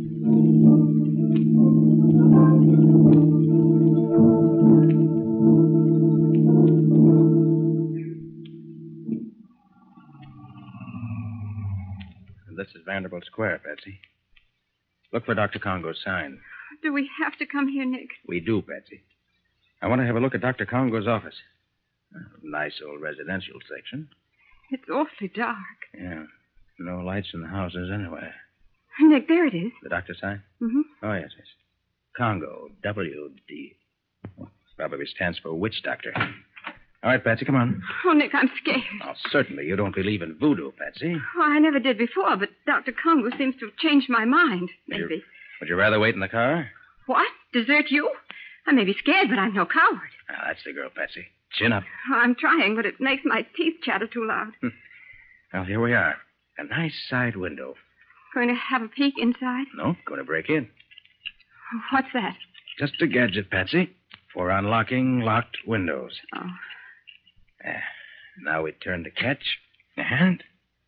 Speaker 15: This is Vanderbilt Square, Patsy. Look for Doctor Congo's sign.
Speaker 8: Do we have to come here, Nick?
Speaker 15: We do, Patsy. I want to have a look at Doctor Congo's office. Nice old residential section.
Speaker 8: It's awfully dark.
Speaker 15: Yeah. No lights in the houses anywhere.
Speaker 8: Nick, there it is.
Speaker 15: The doctor's sign?
Speaker 8: Mm-hmm.
Speaker 15: Oh, yes, yes. Congo, W D. Probably stands for witch doctor. All right, Patsy, come on.
Speaker 8: Oh, Nick, I'm scared.
Speaker 15: Oh, certainly you don't believe in voodoo, Patsy.
Speaker 8: Oh, I never did before, but Doctor Congo seems to have changed my mind. Maybe.
Speaker 15: Would you, would you rather wait in the car?
Speaker 8: What? Desert you? I may be scared, but I'm no coward.
Speaker 15: Ah, that's the girl, Patsy. Chin up.
Speaker 8: Oh, I'm trying, but it makes my teeth chatter too loud.
Speaker 15: Well, here we are. A nice side window.
Speaker 8: Going to have a peek inside?
Speaker 15: No, going to break in.
Speaker 8: What's that?
Speaker 15: Just a gadget, Patsy, for unlocking locked windows.
Speaker 8: Oh.
Speaker 15: Uh, now we turn the catch, and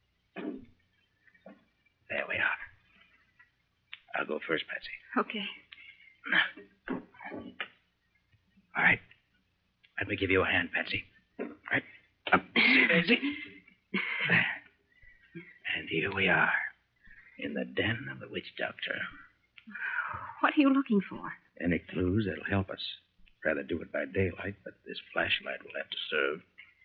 Speaker 15: there we are. I'll go first, Patsy.
Speaker 8: Okay.
Speaker 15: All right. Let me give you a hand, Patsy. All right. Up, see, Daisy. And here we are, in the den of the witch doctor.
Speaker 8: What are you looking for?
Speaker 15: Any clues that'll help us. Rather do it by daylight, but this flashlight will have to serve.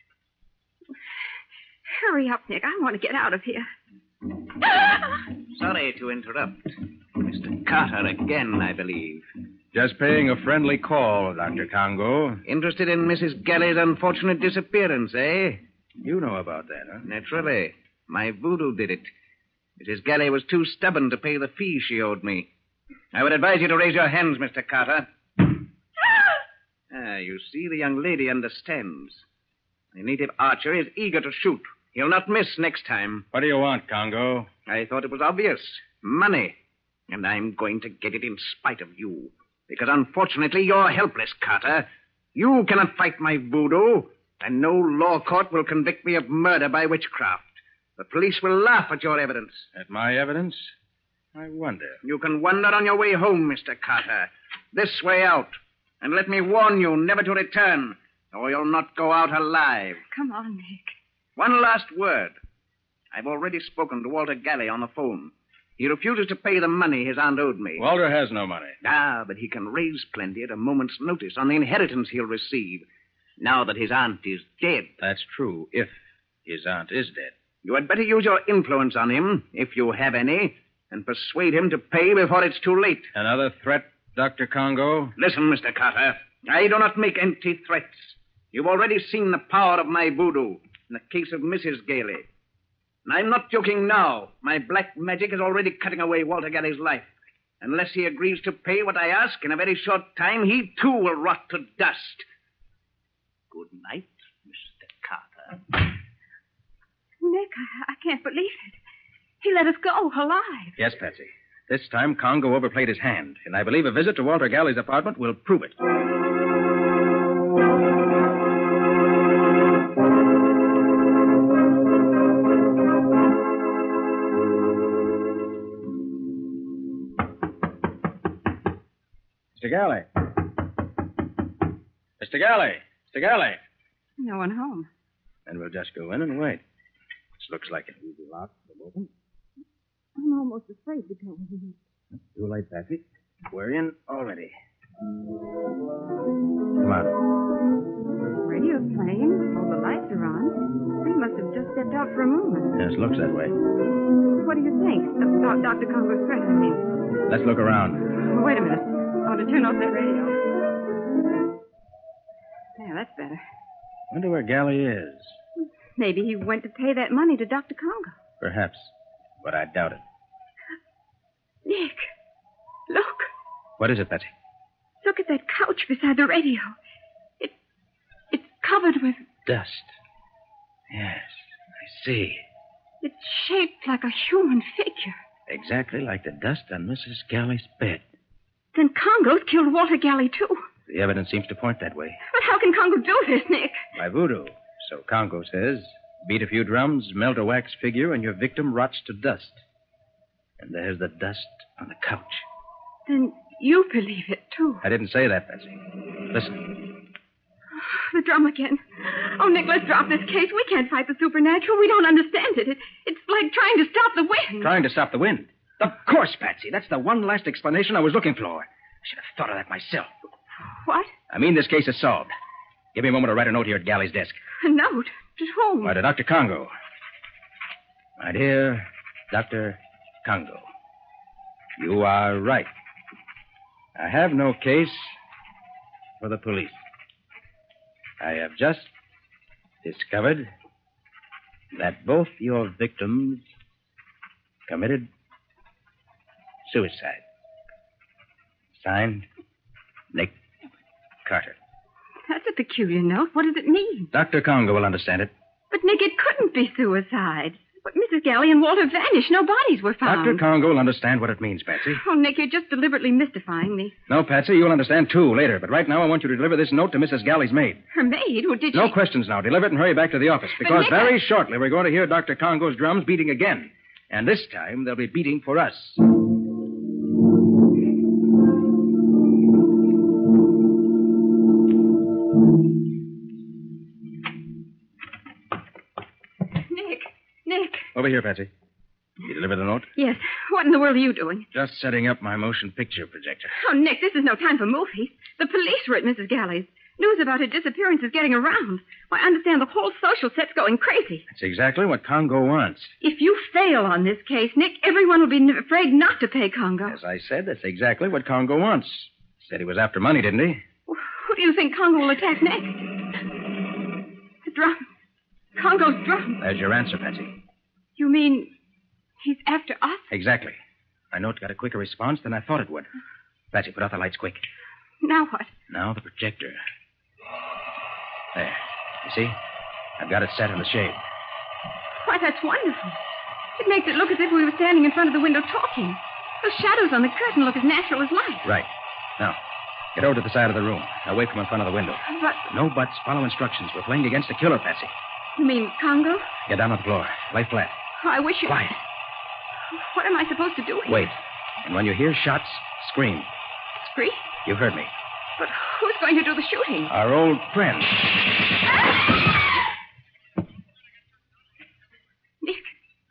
Speaker 8: Hurry up, Nick. I want to get out of here.
Speaker 16: Sorry to interrupt. Mister Carter again, I believe.
Speaker 15: Just paying a friendly call, Doctor Congo.
Speaker 16: Interested in Missus Galley's unfortunate disappearance, eh?
Speaker 15: You know about that, huh?
Speaker 16: Naturally. My voodoo did it. Missus Galley was too stubborn to pay the fee she owed me. I would advise you to raise your hands, Mister Carter. Ah, you see, the young lady understands. The native archer is eager to shoot. He'll not miss next time.
Speaker 15: What do you want, Congo?
Speaker 16: I thought it was obvious. Money. And I'm going to get it in spite of you. Because unfortunately, you're helpless, Carter. You cannot fight my voodoo, and no law court will convict me of murder by witchcraft. The police will laugh at your evidence.
Speaker 15: At my evidence? I wonder.
Speaker 16: You can wonder on your way home, Mister Carter. This way out. And let me warn you never to return, or you'll not go out alive.
Speaker 8: Come on, Nick.
Speaker 16: One last word. I've already spoken to Walter Galley on the phone. He refuses to pay the money his aunt owed me.
Speaker 15: Walter has no money.
Speaker 16: Ah, but he can raise plenty at a moment's notice on the inheritance he'll receive, now that his aunt is dead.
Speaker 15: That's true, if his aunt is dead.
Speaker 16: You had better use your influence on him, if you have any, and persuade him to pay before it's too late.
Speaker 15: Another threat, Doctor Congo?
Speaker 16: Listen, Mister Carter. I do not make empty threats. You've already seen the power of my voodoo in the case of Missus Gailey. And I'm not joking now. My black magic is already cutting away Walter Galley's life. Unless he agrees to pay what I ask, in a very short time, he too will rot to dust. Good night, Mister Carter.
Speaker 8: Nick, I, I can't believe it. He let us go alive.
Speaker 15: Yes, Patsy. This time, Congo overplayed his hand, and I believe a visit to Walter Galley's apartment will prove it. Mister Galley. Mister Galley. Mister Galley.
Speaker 8: No one home.
Speaker 15: Then we'll just go in and wait. This looks like it will be locked from open.
Speaker 8: I'm almost afraid to go in.
Speaker 15: Too late, Patsy. We're in already. Come on.
Speaker 8: Radio's playing. All the lights are on. We must have just stepped out for a moment.
Speaker 15: Yes, looks that way.
Speaker 8: What do you think? About Doctor Congo's threat, I mean.
Speaker 15: Let's look around.
Speaker 8: Wait a minute. I ought to turn off that radio. Yeah, that's better.
Speaker 15: Wonder where Galley is.
Speaker 8: Maybe he went to pay that money to Doctor Congo.
Speaker 15: Perhaps, but I doubt it.
Speaker 8: Nick, look.
Speaker 15: What is it, Patsy?
Speaker 8: Look at that couch beside the radio. It, it's covered with...
Speaker 15: Dust. Yes, I see.
Speaker 8: It's shaped like a human figure.
Speaker 15: Exactly like the dust on Missus Galley's bed.
Speaker 8: Then Congo's killed Walter Galley, too.
Speaker 15: The evidence seems to point that way.
Speaker 8: But how can Congo do this, Nick?
Speaker 15: By voodoo. So Congo says. Beat a few drums, melt a wax figure, and your victim rots to dust. And there's the dust on the couch.
Speaker 8: Then you believe it, too.
Speaker 15: I didn't say that, Patsy. Listen.
Speaker 8: The drum again. Oh, Nick, let's drop this case. We can't fight the supernatural. We don't understand it. it. It's like trying to stop the wind.
Speaker 15: Trying to stop the wind? Of course, Patsy. That's the one last explanation I was looking for. I should have thought of that myself.
Speaker 8: What?
Speaker 15: I mean, this case is solved. Give me a moment to write a note here at Galley's desk.
Speaker 8: A note? To whom?
Speaker 15: Why, to Doctor Congo. My dear Doctor Congo, you are right. I have no case for the police. I have just discovered that both your victims committed suicide. Signed, Nick Carter.
Speaker 8: That's a peculiar note. What does it mean?
Speaker 15: Doctor Congo will understand it.
Speaker 8: But, Nick, it couldn't be suicide. But Missus Galley and Walter vanished. No bodies were found.
Speaker 15: Doctor Congo will understand what it means, Patsy.
Speaker 8: Oh, Nick, you're just deliberately mystifying me.
Speaker 15: No, Patsy, you'll understand, too, later. But right now, I want you to deliver this note to Missus Galley's maid.
Speaker 8: Her maid? Who did she...
Speaker 15: No questions now. Deliver it and hurry back to the office. Because
Speaker 8: Nick,
Speaker 15: very
Speaker 8: I...
Speaker 15: shortly, we're going to hear Doctor Congo's drums beating again. And this time, they'll be beating for us. Over here, Patsy. You deliver the note?
Speaker 8: Yes. What in the world are you doing?
Speaker 15: Just setting up my motion picture projector.
Speaker 8: Oh, Nick, this is no time for movies. The police were at Missus Galley's. News about her disappearance is getting around. Why, I understand the whole social set's going crazy.
Speaker 15: That's exactly what Congo wants.
Speaker 8: If you fail on this case, Nick, everyone will be afraid not to pay Congo.
Speaker 15: As I said, that's exactly what Congo wants. Said he was after money, didn't he?
Speaker 8: Who do you think Congo will attack next? The drum. Congo's drum.
Speaker 15: There's your answer, Patsy.
Speaker 8: You mean he's after us?
Speaker 15: Exactly. My note got a quicker response than I thought it would. Patsy, put out the lights quick.
Speaker 8: Now what?
Speaker 15: Now the projector. There. You see? I've got it set in the shade.
Speaker 8: Why, that's wonderful. It makes it look as if we were standing in front of the window talking. Those shadows on the curtain look as natural as light.
Speaker 15: Right. Now, get over to the side of the room, away from in front of the window.
Speaker 8: But...
Speaker 15: No buts. Follow instructions. We're playing against a killer, Patsy.
Speaker 8: You mean Congo?
Speaker 15: Get down on the floor. Lay flat.
Speaker 8: Oh, I wish you...
Speaker 15: Quiet.
Speaker 8: What am I supposed to do here?
Speaker 15: Wait. And when you hear shots, scream.
Speaker 8: Scream?
Speaker 15: You heard me.
Speaker 8: But who's going to do the shooting?
Speaker 15: Our old friend.
Speaker 8: Nick,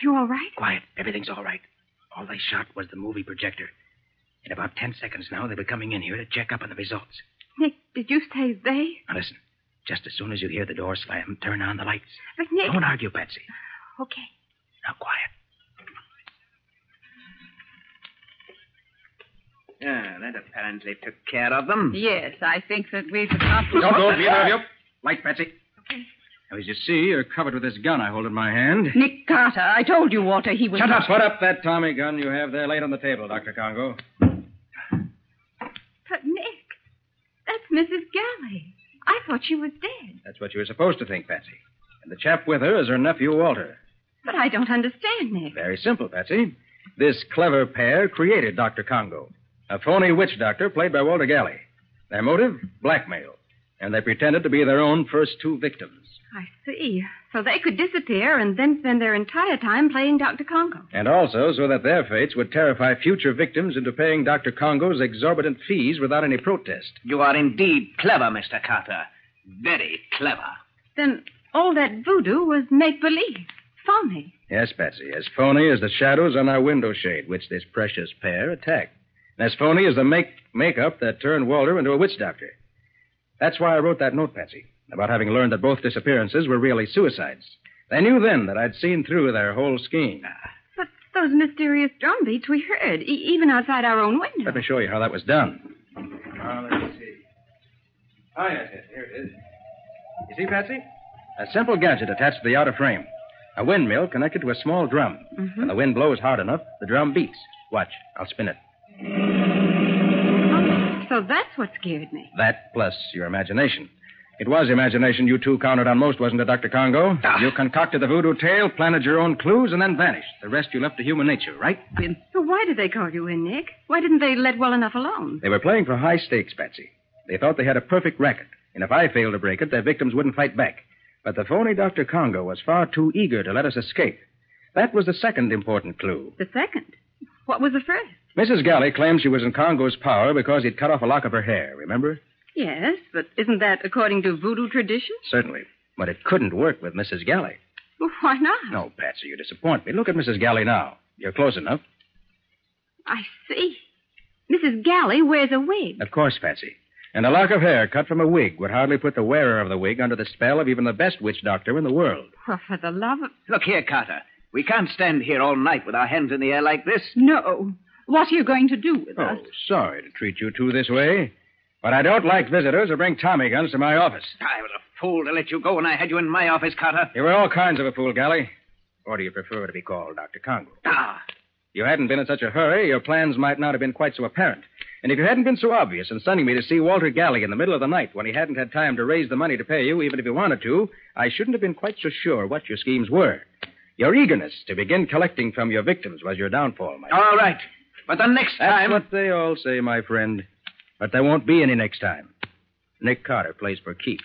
Speaker 8: you all right?
Speaker 15: Quiet. Everything's all right. All they shot was the movie projector. In about ten seconds now, they'll be coming in here to check up on the results.
Speaker 8: Nick, did you say they?
Speaker 15: Now listen. Just as soon as you hear the door slam, turn on the lights.
Speaker 8: But Nick...
Speaker 15: Don't argue, Patsy.
Speaker 8: Okay.
Speaker 15: Now, quiet.
Speaker 16: Yeah, that apparently took care of them.
Speaker 12: Yes, I think that we've accomplished...
Speaker 15: Don't move, either of you. Light, Patsy. Okay. Now, as you see, you're covered with this gun I hold in my hand.
Speaker 12: Nick Carter, I told you, Walter, he was...
Speaker 15: Shut up. Put up that Tommy gun you have there laid on the table, Doctor Congo.
Speaker 8: But, Nick, that's Missus Galley. I thought she was dead.
Speaker 15: That's what you were supposed to think, Patsy. And the chap with her is her nephew, Walter.
Speaker 8: But I don't understand, Nick.
Speaker 15: Very simple, Patsy. This clever pair created Doctor Congo, a phony witch doctor played by Walter Galley. Their motive? Blackmail. And they pretended to be their own first two victims.
Speaker 8: I see. So they could disappear and then spend their entire time playing Doctor Congo.
Speaker 15: And also so that their fates would terrify future victims into paying Doctor Congo's exorbitant fees without any protest.
Speaker 16: You are indeed clever, Mister Carter. Very clever.
Speaker 8: Then all that voodoo was make-believe. Phony.
Speaker 15: Yes, Patsy. As phony as the shadows on our window shade, which this precious pair attacked. And as phony as the make makeup that turned Walter into a witch doctor. That's why I wrote that note, Patsy, about having learned that both disappearances were really suicides. They knew then that I'd seen through their whole scheme.
Speaker 8: But those mysterious drum beats we heard, e- even outside our own window.
Speaker 15: Let me show you how that was done. Uh, let's see. Oh, yes, yes, here it is. You see, Patsy? A simple gadget attached to the outer frame. A windmill connected to a small drum.
Speaker 8: Mm-hmm.
Speaker 15: When the wind blows hard enough, the drum beats. Watch, I'll spin it.
Speaker 8: Oh, so that's what scared me.
Speaker 15: That plus your imagination. It was imagination you two counted on most, wasn't it, Doctor Congo?
Speaker 16: Ah.
Speaker 15: You concocted the voodoo tale, planted your own clues, and then vanished. The rest you left to human nature, right?
Speaker 8: So why did they call you in, Nick? Why didn't they let well enough alone?
Speaker 15: They were playing for high stakes, Patsy. They thought they had a perfect racket, and if I failed to break it, their victims wouldn't fight back. But the phony Doctor Congo was far too eager to let us escape. That was the second important clue.
Speaker 8: The second? What was the first?
Speaker 15: Missus Galley claimed she was in Congo's power because he'd cut off a lock of her hair, remember?
Speaker 8: Yes, but isn't that according to voodoo tradition?
Speaker 15: Certainly. But it couldn't work with Missus Galley.
Speaker 8: Well, why not?
Speaker 15: No, Patsy, you disappoint me. Look at Missus Galley now. You're close enough.
Speaker 8: I see. Missus Galley wears a wig.
Speaker 15: Of course, Patsy. And a lock of hair cut from a wig would hardly put the wearer of the wig under the spell of even the best witch doctor in the world.
Speaker 8: Well, for the love of...
Speaker 16: Look here, Carter. We can't stand here all night with our hands in the air like this.
Speaker 12: No. What are you going to do with
Speaker 15: oh,
Speaker 12: us?
Speaker 15: Oh, sorry to treat you two this way. But I don't like visitors who bring Tommy guns to my office.
Speaker 16: I was a fool to let you go when I had you in my office, Carter.
Speaker 15: You were all kinds of a fool, Galley. Or do you prefer to be called Doctor Congo?
Speaker 16: Ah.
Speaker 15: If you hadn't been in such a hurry, your plans might not have been quite so apparent. And if you hadn't been so obvious in sending me to see Walter Galley in the middle of the night when he hadn't had time to raise the money to pay you, even if he wanted to, I shouldn't have been quite so sure what your schemes were. Your eagerness to begin collecting from your victims was your downfall, my friend.
Speaker 16: All right. But the next time...
Speaker 15: That's what they all say, my friend. But there won't be any next time. Nick Carter plays for keeps.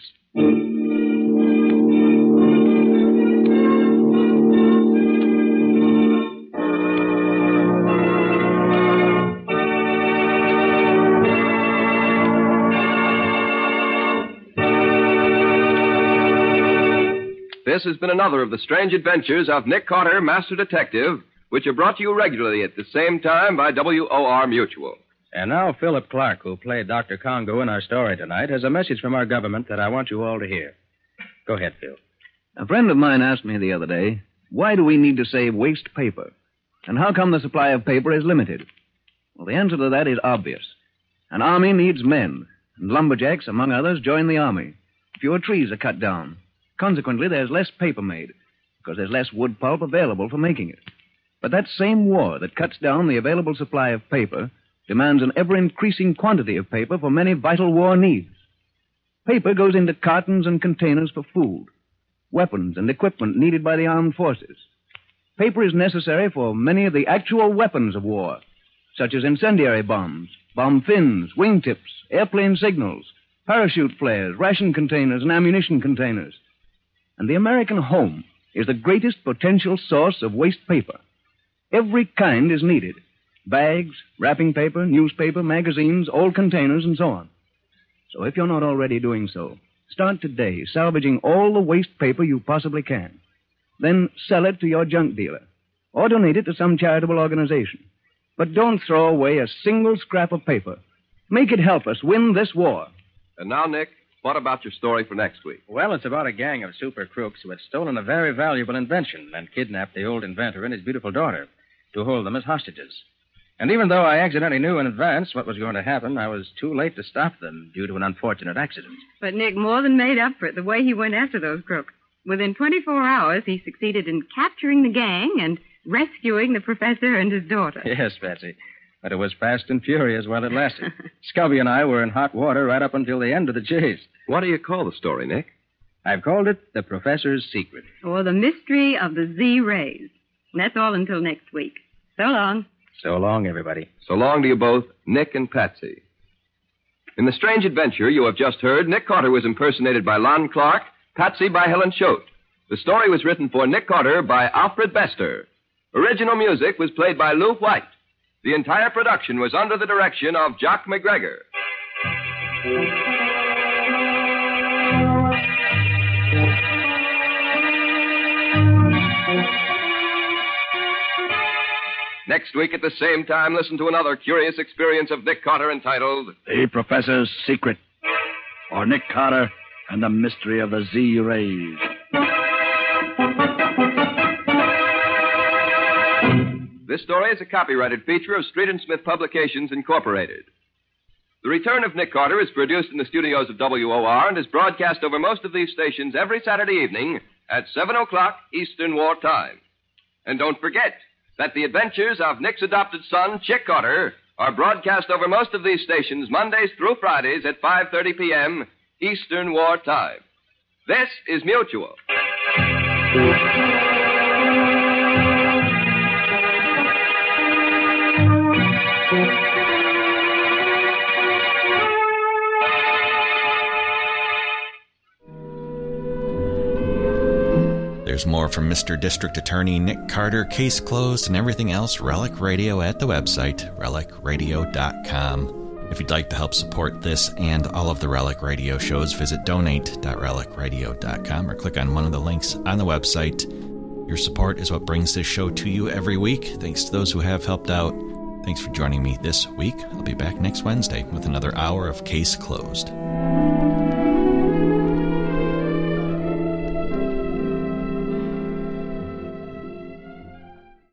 Speaker 14: This has been another of the strange adventures of Nick Carter, Master Detective, which are brought to you regularly at the same time by W O R Mutual.
Speaker 15: And now Philip Clark, who played Doctor Congo in our story tonight, has a message from our government that I want you all to hear. Go ahead, Phil.
Speaker 18: A friend of mine asked me the other day, why do we need to save waste paper? And how come the supply of paper is limited? Well, the answer to that is obvious. An army needs men, and lumberjacks, among others, join the army. Fewer trees are cut down. Consequently, there's less paper made, because there's less wood pulp available for making it. But that same war that cuts down the available supply of paper demands an ever-increasing quantity of paper for many vital war needs. Paper goes into cartons and containers for food, weapons and equipment needed by the armed forces. Paper is necessary for many of the actual weapons of war, such as incendiary bombs, bomb fins, wingtips, airplane signals, parachute flares, ration containers, and ammunition containers. And the American home is the greatest potential source of waste paper. Every kind is needed. Bags, wrapping paper, newspaper, magazines, old containers, and so on. So if you're not already doing so, start today salvaging all the waste paper you possibly can. Then sell it to your junk dealer. or donate it to some charitable organization. But don't throw away a single scrap of paper. Make it help us win this war.
Speaker 14: And now, Nick, what about your story for next week?
Speaker 15: Well, it's about a gang of super crooks who had stolen a very valuable invention and kidnapped the old inventor and his beautiful daughter to hold them as hostages. And even though I accidentally knew in advance what was going to happen, I was too late to stop them due to an unfortunate accident.
Speaker 8: But Nick more than made up for it the way he went after those crooks. Within twenty-four hours, he succeeded in capturing the gang and rescuing the professor and his daughter.
Speaker 15: Yes, Patsy. But it was fast and furious while it lasted. Scubby and I were in hot water right up until the end of the chase.
Speaker 14: What do you call the story, Nick?
Speaker 15: I've called it The Professor's Secret.
Speaker 8: Or The Mystery of the Z-Rays. And that's all until next week. So long.
Speaker 15: So long, everybody.
Speaker 14: So long to you both, Nick and Patsy. In the strange adventure you have just heard, Nick Carter was impersonated by Lon Clark, Patsy by Helen Choate. The story was written for Nick Carter by Alfred Bester. Original music was played by Lou White. The entire production was under the direction of Jock McGregor. Next week at the same time, listen to another curious experience of Nick Carter entitled
Speaker 13: The Professor's Secret, or Nick Carter and the Mystery of the Z-Rays.
Speaker 14: This story is a copyrighted feature of Street and Smith Publications, Incorporated. The Return of Nick Carter is produced in the studios of W O R and is broadcast over most of these stations every Saturday evening at seven o'clock Eastern War Time. And don't forget that the adventures of Nick's adopted son, Chick Carter, are broadcast over most of these stations Mondays through Fridays at five thirty p.m. Eastern War Time. This is Mutual.
Speaker 1: There's more from Mister District Attorney Nick Carter, Case Closed, and everything else Relic Radio at the website, relic radio dot com. If you'd like to help support this and all of the Relic Radio shows, visit donate dot relic radio dot com or click on one of the links on the website. Your support is what brings this show to you every week. Thanks to those who have helped out. Thanks for joining me this week. I'll be back next Wednesday with another hour of Case Closed.